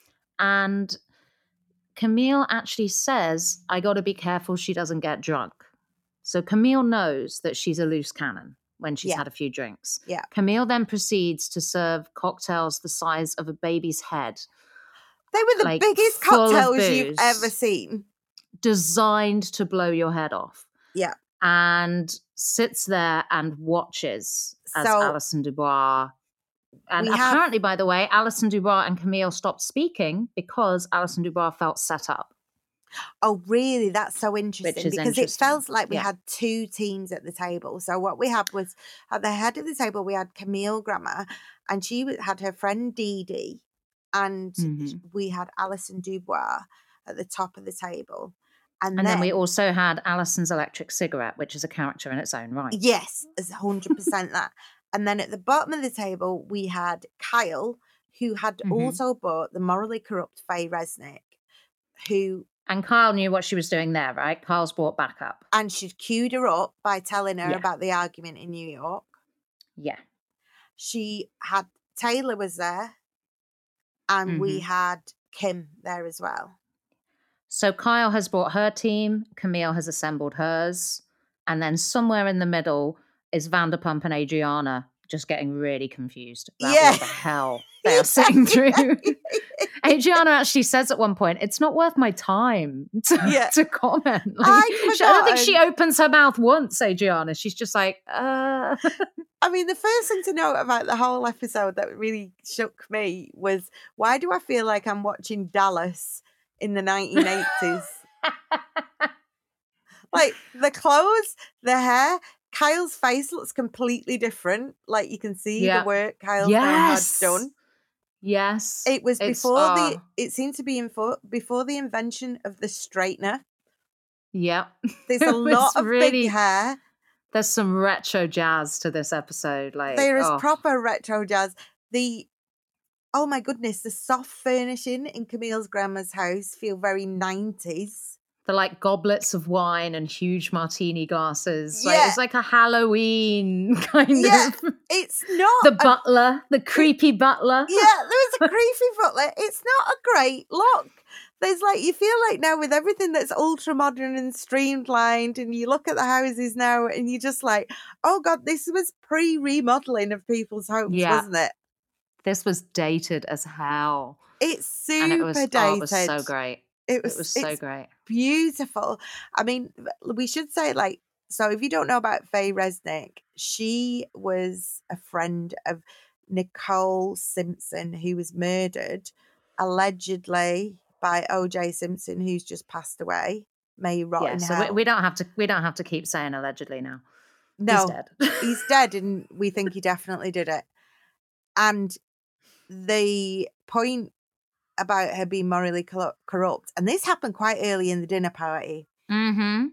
B: And Camille actually says, I got to be careful she doesn't get drunk. So Camille knows that she's a loose cannon when she's
A: Yeah.
B: had a few drinks.
A: Yeah.
B: Camille then proceeds to serve cocktails the size of a baby's head,
A: They were the
B: like,
A: biggest
B: full of
A: cocktails you've
B: booze.
A: ever seen.
B: designed to blow your head off.
A: Yeah.
B: And sits there and watches as
A: So-
B: Alison Dubois. And
A: We have-
B: apparently, by the way, Alison Dubois and Camille stopped speaking because Alison Dubois felt set up.
A: Oh, really? That's so interesting
B: is
A: because
B: interesting.
A: it felt like we
B: Yeah.
A: had two teams at the table. So what we had was at the head of the table we had Camille Grammer, and she w- had her friend Dee Dee, and
B: Mhm.
A: we had Alison Dubois at the top of the table, and,
B: And then,
A: then
B: we also had Alison's Electric Cigarette, which is a character in its own right.
A: yes, it's one hundred percent that. And then at the bottom of the table we had Kyle, who had
B: Mhm.
A: also bought the morally corrupt Faye Resnick, who
B: And Kyle knew what she was doing there, right? Kyle's brought back up.
A: and she'd queued her up by telling her
B: Yeah.
A: about the argument in New York.
B: Yeah.
A: She had Taylor was there, and we
B: Mhm.
A: had Kim there as well.
B: So Kyle has brought her team, Camille has assembled hers, and then somewhere in the middle is Vanderpump and Adriana just getting really confused about
A: Yeah.
B: what the hell they are sitting through. Adriana actually says at one point, it's not worth my time to,
A: Yeah.
B: to comment. Like,
A: I'd
B: she- I don't think she
A: forgotten.
B: opens her mouth once, Adriana. She's just like, uh.
A: I mean, the first thing to note about the whole episode that really shook me was, why do I feel like I'm watching Dallas in the nineteen eighties? Like, the clothes, the hair, Kyle's face looks completely different. Like, you can see
B: Yeah.
A: the work Kyle's
B: Yes.
A: had done.
B: Yes.
A: It was
B: It's,
A: before the,
B: uh,
A: it seemed to be info, before the invention of the straightener.
B: yeah.
A: There's a
B: It
A: lot
B: was
A: of
B: really,
A: big hair.
B: There's some retro jazz to this episode. Like,
A: There is
B: oh.
A: proper retro jazz. The oh my goodness, the soft furnishing in Camille's grandma's house feel very nineties.
B: The like goblets of wine and huge martini glasses. Like,
A: Yeah.
B: it's like a Halloween kind
A: Yeah,
B: of.
A: It's not
B: The
A: a-
B: butler, the creepy butler.
A: yeah, there was a creepy butler. It's not a great look. There's like, you feel like now with everything that's ultra modern and streamlined, and you look at the houses now and you're just like, oh God, this was pre-remodeling of people's homes,
B: Yeah.
A: wasn't it?
B: This was dated as hell.
A: It's super
B: And it was,
A: dated.
B: oh, it was so great.
A: It
B: It
A: was,
B: was so
A: it's
B: great.
A: beautiful. I mean, we should say, like, so if you don't know about Faye Resnick, she was a friend of Nicole Simpson, who was murdered allegedly by O J Simpson, who's just passed away. May he rot
B: Yeah,
A: in
B: so
A: hell.
B: we, we don't have to we don't have to keep saying allegedly now.
A: no,
B: He's dead.
A: he's dead, and we think he definitely did it. And the point about her being morally cor- corrupt, and this happened quite early in the dinner party.
B: Mm-hmm.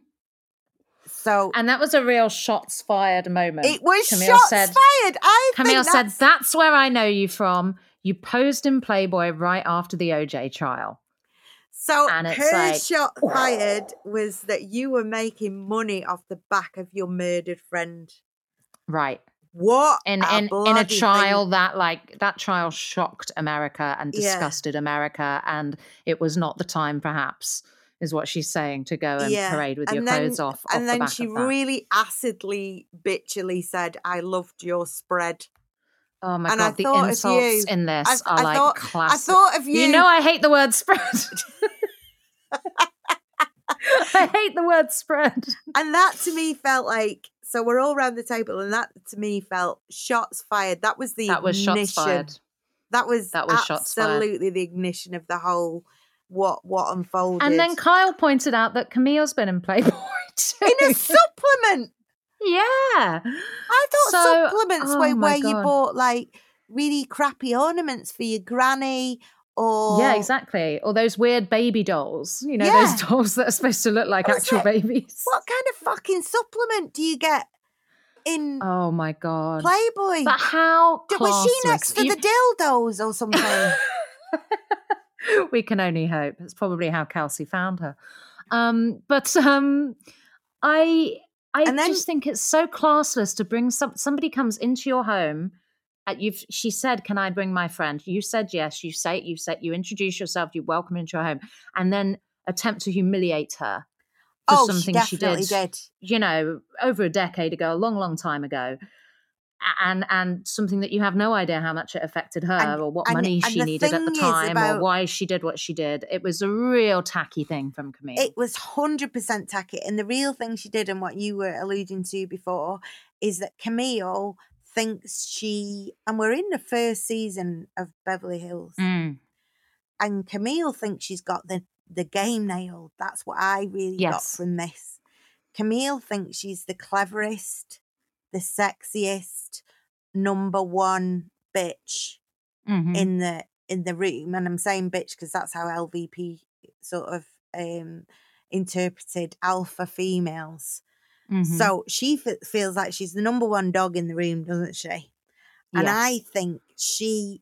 A: So
B: And that was a real shots fired moment.
A: it was
B: Camille
A: shots
B: said,
A: fired. I
B: Camille
A: think
B: said,
A: that's,
B: that's where I know you from. You posed in Playboy right after the O J trial.
A: so.
B: and it's
A: Her
B: like-
A: shot fired was that you were making money off the back of your murdered friend.
B: Right.
A: What
B: In
A: a
B: in, in a
A: bloody
B: trial
A: thing.
B: that like that trial shocked America and
A: Yeah.
B: disgusted America, and it was not the time, perhaps, is what she's saying, to go and
A: Yeah,
B: parade with
A: and
B: your
A: then-
B: clothes off. off
A: And
B: the
A: then
B: back
A: she
B: of that.
A: really acidly, bitchily said, "I loved your spread."
B: Oh my
A: and I
B: god, the
A: thought of
B: insults
A: you.
B: in this
A: I,
B: are
A: I
B: like
A: thought,
B: classic.
A: I thought of you.
B: You know, I hate the word spread. I hate the word spread.
A: And that to me felt like, so we're all around the table, and that to me felt shots fired. That was the
B: That was
A: ignition.
B: shots fired.
A: That was
B: That was shots fired.
A: absolutely the ignition of the whole what what unfolded.
B: And then Kyle pointed out that Camille's been in Playboy too.
A: in a supplement.
B: Yeah.
A: I thought
B: So-
A: supplements
B: oh
A: were
B: my
A: where you
B: God.
A: bought like really crappy ornaments for your granny, or
B: Yeah, exactly. Or those weird baby dolls. You know,
A: Yeah.
B: those dolls that are supposed to look like
A: I was
B: actual
A: like,
B: babies.
A: What kind of fucking supplement do you get in
B: Oh my god.
A: Playboy?
B: But how
A: D- was she
B: classless.
A: next to
B: You-
A: the dildos or something?
B: We can only hope. It's probably how Kelsey found her. Um, but um, I I
A: And then-
B: just think it's so classless to bring some somebody comes into your home. At you've she said, "Can I bring my friend?" You said yes. You say you said you introduce yourself. You welcome into your home, and then attempt to humiliate her for
A: oh, she
B: something she,
A: definitely
B: did,
A: did.
B: You know, over a decade ago, a long, long time ago. And and something that you have no idea how much it affected her,
A: And-
B: or what
A: and-
B: money
A: and
B: she
A: the
B: needed at the
A: thing is
B: time,
A: about-
B: or why she did what she did. It was a real tacky thing from Camille.
A: It was one hundred percent tacky. And the real thing she did, and what you were alluding to before, is that Camille thinks she, and we're in the first season of Beverly Hills,
B: Mm,
A: and Camille thinks she's got the, the game nailed. That's what I really got
B: Yes.
A: from this. Camille thinks she's the cleverest, the sexiest, number one bitch
B: mhm.
A: in the in the room, and I'm saying bitch because that's how L V P sort of um interpreted alpha females.
B: Mhm.
A: So she f- feels like she's the number one dog in the room, doesn't she? And I
B: Yes.
A: think she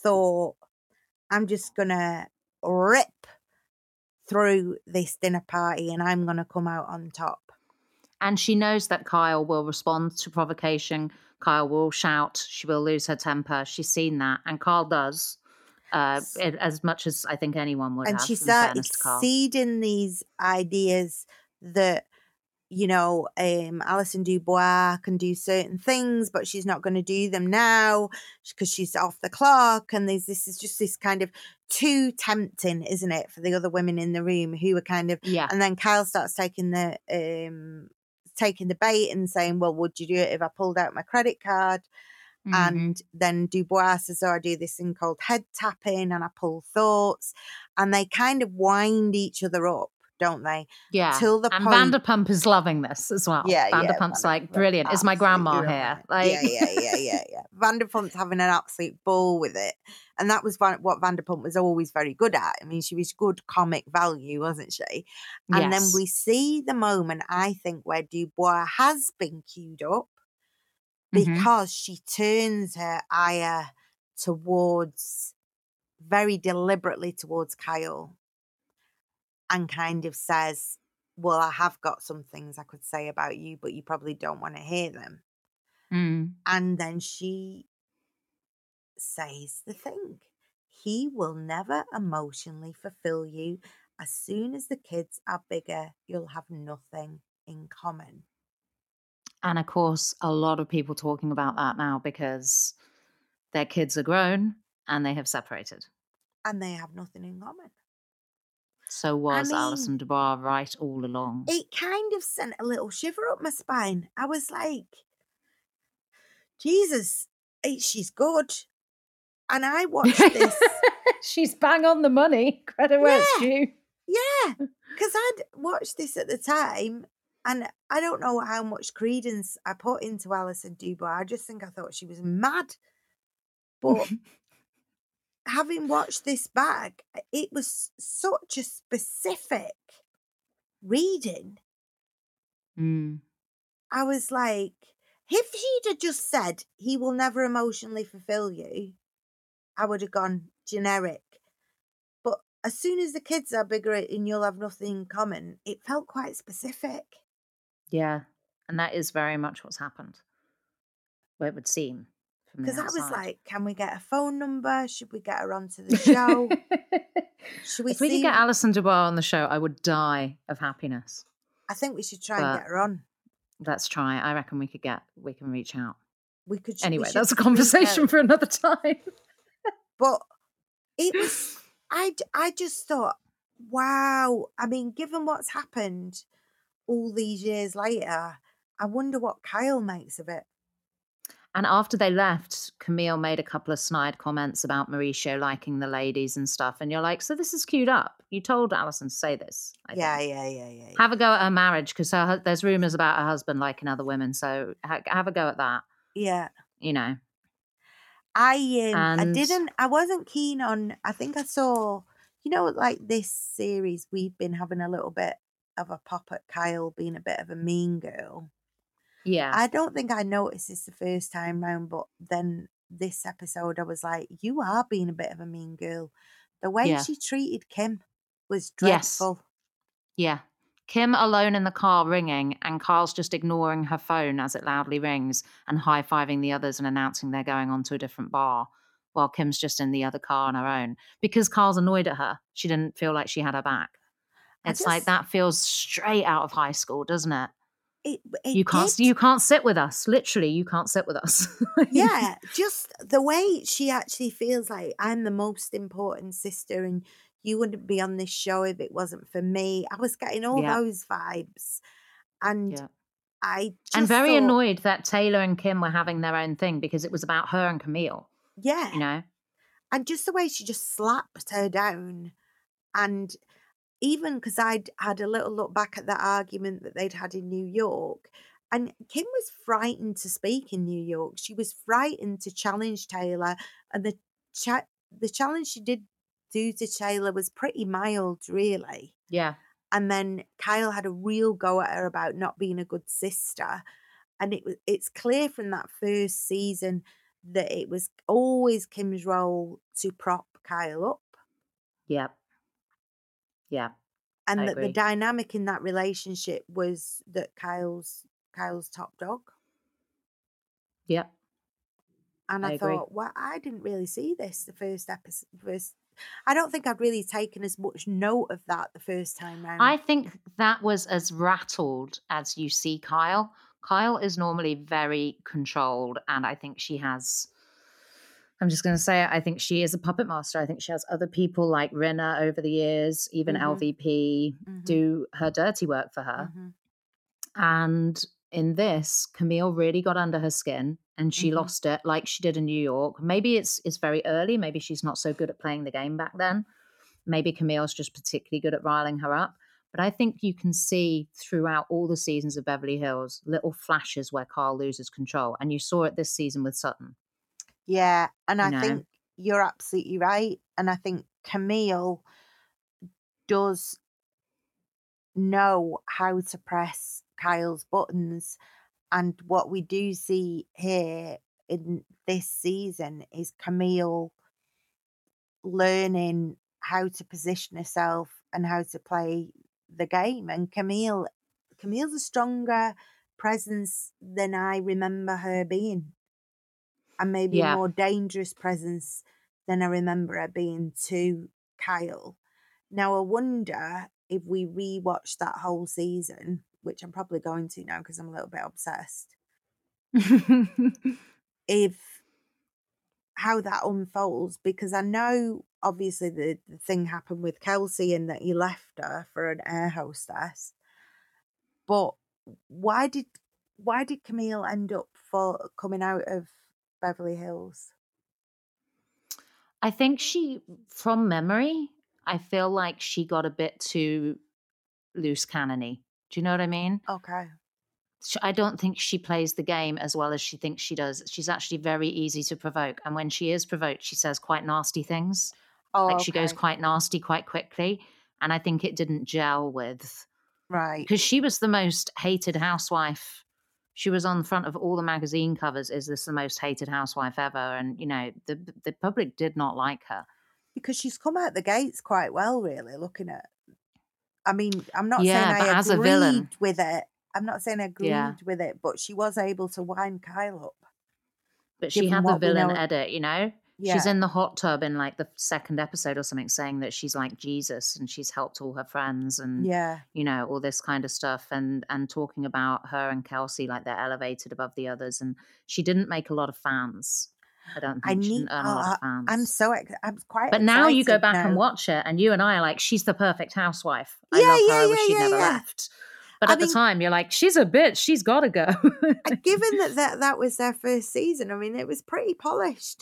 A: thought, I'm just going to rip through this dinner party and I'm going to come out on top.
B: And she knows that Kyle will respond to provocation. Kyle will shout. She will lose her temper. She's seen that. And Carl does, uh, it, as much as I think anyone would
A: and
B: have.
A: she
B: in
A: started
B: fairness to Carl.
A: seeding these ideas that, you know, um, Alison Dubois can do certain things, but she's not going to do them now because she's off the clock. And there's this is just this kind of too tempting, isn't it, for the other women in the room who are kind of,
B: Yeah.
A: And then Kyle starts taking the um, taking the bait and saying, well, would you do it if I pulled out my credit card?
B: Mm-hmm.
A: And then Dubois says, oh, I do this thing called head tapping and I pull thoughts. And they kind of wind each other up, don't they?
B: Yeah.
A: Till the
B: and
A: point.
B: Vanderpump is loving this as well.
A: Yeah,
B: Vanderpump's
A: yeah,
B: like, brilliant. Is my grandma
A: absolutely
B: here?
A: right.
B: Like...
A: Yeah, yeah, yeah, yeah, yeah. Vanderpump's having an absolute ball with it. And that was Van- what Vanderpump was always very good at. I mean, she was good comic value, wasn't she? And
B: yes.
A: then we see the moment, I think, where Dubois has been queued up because mm-hmm. she turns her ire towards, very deliberately towards Kyle and kind of says, well, I have got some things I could say about you, but you probably don't want to hear them.
B: Mm.
A: And then she says the thing. He will never emotionally fulfill you. As soon as the kids are bigger, you'll have nothing in common.
B: And of course, a lot of people talking about that now because their kids are grown and they have separated.
A: And they have nothing in common.
B: So was
A: I mean,
B: Alison Dubois right all along?
A: It kind of sent a little shiver up my spine. I was like, Jesus, she's good. And I watched this.
B: She's bang on the money. Credit where it's due.
A: Yeah, because I'd watched this at the time. And I don't know how much credence I put into Alison Dubois. I just think I thought she was mad. But having watched this back, it was such a specific reading.
B: Mm.
A: I was like, if she'd have just said, he will never emotionally fulfill you, I would have gone generic. But as soon as the kids are bigger and you'll have nothing in common, it felt quite specific.
B: Yeah, and that is very much what's happened. Well, it would seem.
A: Because I was like, can we get a phone number? Should we get her onto the show? Should we
B: if we
A: see...
B: could get Alison Dubois on the show, I would die of happiness.
A: I think we should try
B: but
A: and get her on.
B: Let's try. I reckon we could get, we can reach out.
A: We could.
B: Anyway,
A: we
B: that's a conversation for another time.
A: But it was, I, I just thought, wow. I mean, given what's happened all these years later, I wonder what Kyle makes of it.
B: And after they left, Camille made a couple of snide comments about Mauricio liking the ladies and stuff. And you're like, so this is queued up. You told Alison to say this. I
A: yeah,
B: think.
A: yeah, yeah, yeah, yeah.
B: Have a go at her marriage because there's rumors about her husband liking other women. So ha- have a go at that.
A: Yeah.
B: You know.
A: I um,
B: and...
A: I didn't, I wasn't keen on, I think I saw, you know, like this series, we've been having a little bit of a pop at Kyle being a bit of a mean girl.
B: Yeah.
A: I don't think I noticed this the first time round, but then this episode I was like, you are being a bit of a mean girl. The way
B: yeah.
A: she treated Kim was dreadful.
B: Yes. Yeah. Kim alone in the car ringing and Carl's just ignoring her phone as it loudly rings and high-fiving the others and announcing they're going on to a different bar while Kim's just in the other car on her own because Carl's annoyed at her. She didn't feel like she had her back. It's just, like that feels straight out of high school, doesn't it?
A: It, it
B: you can't
A: did.
B: you can't sit with us. Literally, you can't sit with us.
A: Yeah, just the way she actually feels like I'm the most important sister and you wouldn't be on this show if it wasn't for me. I was getting all yeah. those vibes. And yeah. I just
B: And very
A: thought,
B: annoyed that Taylor and Kim were having their own thing because it was about her and Camille.
A: Yeah.
B: You know?
A: And just the way she just slapped her down. And even because I'd had a little look back at that argument that they'd had in New York, and Kim was frightened to speak in New York. She was frightened to challenge Taylor, and the cha- the challenge she did do to Taylor was pretty mild, really.
B: Yeah.
A: And then Kyle had a real go at her about not being a good sister, and it was it's clear from that first season that it was always Kim's role to prop Kyle up.
B: Yep. Yeah.
A: And
B: I
A: that
B: agree.
A: the dynamic in that relationship was that Kyle's Kyle's top dog.
B: Yep.
A: And I,
B: I agree.
A: thought, well, I didn't really see this the first episode. First, I don't think I'd really taken as much note of that the first time round.
B: I think that was as rattled as you see Kyle. Kyle is normally very controlled, and I think she has... I'm just going to say it. I think she is a puppet master. I think she has other people like Rinna over the years, even
A: Mhm.
B: L V P,
A: Mhm.
B: do her dirty work for her.
A: Mhm.
B: And in this, Camille really got under her skin and she
A: Mhm.
B: lost it like she did in New York. Maybe it's it's very early. Maybe she's not so good at playing the game back then. Maybe Camille's just particularly good at riling her up. But I think you can see throughout all the seasons of Beverly Hills little flashes where Carl loses control. And you saw it this season with Sutton.
A: Yeah, and
B: You
A: I
B: know?
A: think you're absolutely right. And I think Camille does know how to press Kyle's buttons. And what we do see here in this season is Camille learning how to position herself and how to play the game. And Camille, Camille's a stronger presence than I remember her being. And maybe
B: Yeah.
A: a more dangerous presence than I remember her being to Kyle. Now, I wonder if we rewatch that whole season, which I'm probably going to now because I'm a little bit obsessed, if how that unfolds, because I know obviously the, the thing happened with Kelsey and that he left her for an air hostess. But why did why did Camille end up for coming out of Beverly Hills?
B: I think she, from memory, I feel like she got a bit too loose cannon-y. Do you know what I mean?
A: Okay.
B: Sh- I don't think she plays the game as well as she thinks she does. She's actually very easy to provoke. And when she is provoked, she says quite nasty things.
A: Oh,
B: Like
A: okay.
B: she goes quite nasty quite quickly. And I think it didn't gel with...
A: Right.
B: Because she was the most hated housewife. She was on the front of all the magazine covers. Is this the most hated housewife ever? And, you know, the the public did not like her.
A: Because she's come out the gates quite well, really, looking at... I mean, I'm not
B: Yeah,
A: saying
B: but
A: I
B: as a
A: agreed
B: villain.
A: with it. I'm not saying I agreed
B: Yeah.
A: with it, but she was able to wind Kyle up.
B: But she
A: Given
B: had the
A: what we
B: villain
A: know-
B: edit, you know? She's
A: Yeah.
B: in the hot tub in like the second episode or something saying that she's like Jesus and she's helped all her friends and,
A: Yeah.
B: you know, all this kind of stuff and and talking about her and Kelsey like they're elevated above the others. And she didn't make a lot of fans. I don't
A: I
B: think she
A: need...
B: didn't earn
A: oh,
B: a lot
A: I-
B: of fans.
A: I'm so... Ex- I'm quite
B: But now you go
A: excited
B: back and
A: now.
B: watch it, and you and I are like, she's the perfect housewife. I
A: Yeah,
B: love her.
A: yeah,
B: I wish
A: yeah,
B: she'd
A: yeah,
B: never
A: yeah.
B: left. But
A: I
B: at
A: mean-
B: the time, you're like, she's a bitch. She's got to go.
A: And given that, that that was their first season, I mean, it was pretty polished.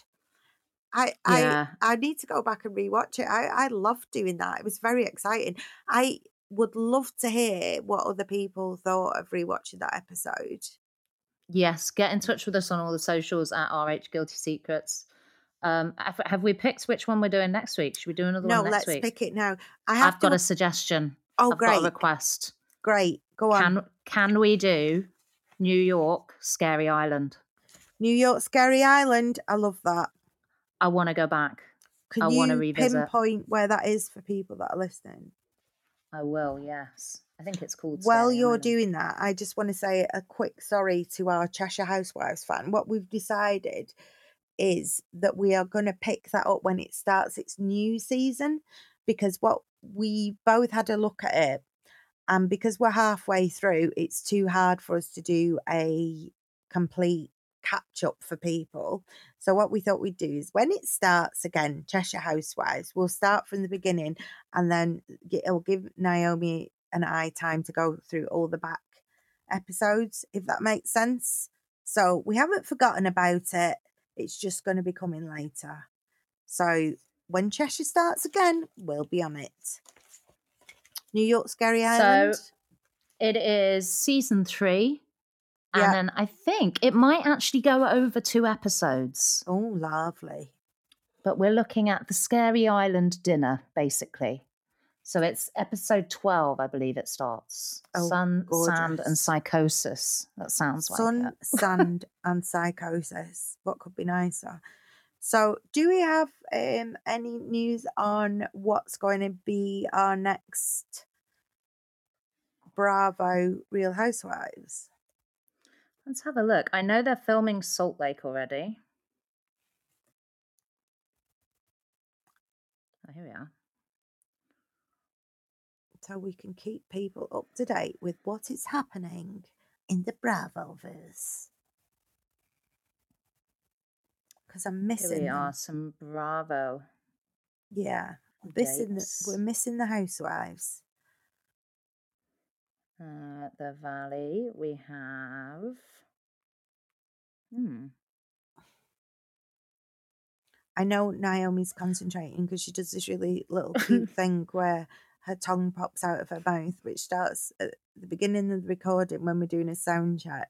A: I
B: Yeah.
A: I I need to go back and rewatch it. I I loved doing that. It was very exciting. I would love to hear what other people thought of rewatching that episode.
B: Yes, get in touch with us on all the socials at R H Guilty Secrets. Um, have, have we picked which one we're doing next week? Should we do another
A: No,
B: one next
A: let's
B: week?
A: pick it now. I have
B: I've
A: to.
B: got a suggestion.
A: Oh,
B: I've got a
A: great.
B: request.
A: Great, go on.
B: Can can we do New York Scary Island?
A: New York Scary Island. I love that.
B: I want to go back.
A: Can
B: I
A: you
B: wanna revisit.
A: pinpoint where that is for people that are listening?
B: I will. Yes, I think it's called.
A: While
B: Scary
A: you're
B: Island.
A: doing that, I just want to say a quick sorry to our Cheshire Housewives fan. What we've decided is that we are going to pick that up when it starts its new season, because what we both had a look at it, and because we're halfway through, it's too hard for us to do a complete catch up for people. So what we thought we'd do is when it starts again, Cheshire Housewives, we'll start from the beginning, and then it'll give Naomi and I time to go through all the back episodes, if that makes sense. So we haven't forgotten about it. It's just going to be coming later. So when Cheshire starts again, we'll be on it. New York Scary Island.
B: So it is season three. And
A: Yeah.
B: then I think it might actually go over two episodes.
A: Oh, lovely.
B: But we're looking at the Scary Island dinner, basically. So it's episode twelve, I believe it starts.
A: Oh,
B: Sun,
A: gorgeous.
B: Sand and Psychosis. That sounds like
A: Sun,
B: it.
A: Sand and Psychosis. What could be nicer? So do we have um, any news on what's going to be our next Bravo Real Housewives?
B: Let's have a look. I know they're filming Salt Lake already. Oh, here we are.
A: So we can keep people up to date with what is happening in the Bravoverse. Because I'm missing
B: Here we
A: them.
B: are, some Bravo.
A: Yeah, missing the,
B: dates.
A: we're missing the Housewives.
B: Uh, the Valley, we have... Hmm.
A: I know Naomi's concentrating because she does this really little cute thing where her tongue pops out of her mouth, which starts at the beginning of the recording when we're doing a sound check.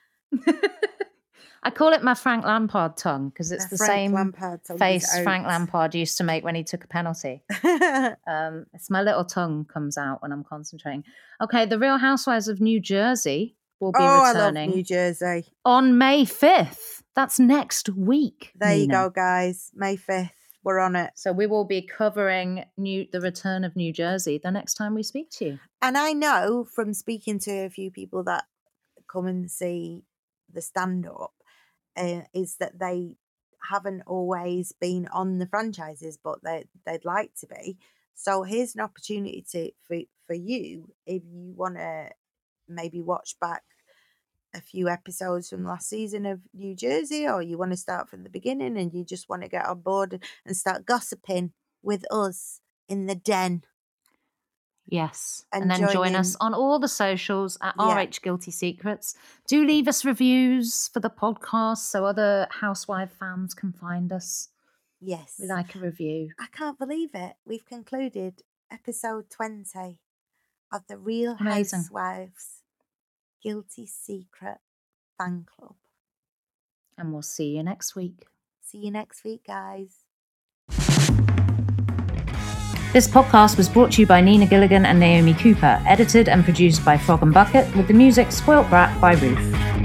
B: I call it my Frank Lampard tongue because it's
A: Her
B: the
A: Frank
B: same
A: Lampard tongue is
B: face
A: out.
B: Frank Lampard used to make when he took a penalty. um, it's my little tongue comes out when I'm concentrating. Okay, the Real Housewives of New Jersey will be
A: oh,
B: returning
A: I love New Jersey.
B: on May fifth. That's next week.
A: There you
B: Nina.
A: go, guys. May fifth. We're on it.
B: So we will be covering new the return of New Jersey the next time we speak to you.
A: And I know from speaking to a few people that come and see the stand-up uh, is that they haven't always been on the franchises, but they, they'd like to be. So here's an opportunity to for, for you, if you want to maybe watch back a few episodes from last season of New Jersey, or you want to start from the beginning and you just want to get on board and start gossiping with us in the den.
B: Yes.
A: And
B: And, then
A: join
B: join
A: in.
B: us on all the socials at
A: Yeah.
B: R H Guilty Secrets. Do leave us reviews for the podcast so other housewife fans can find us.
A: Yes.
B: We like a review.
A: I can't believe it. We've concluded episode twenty of the Real
B: Amazing.
A: Housewives Guilty Secret Fan Club.
B: And we'll see you next week.
A: See you next week, guys.
B: This podcast was brought to you by Nina Gilligan and Naomi Cooper, edited and produced by Frog and Bucket, with the music Spoilt Brat by Ruth.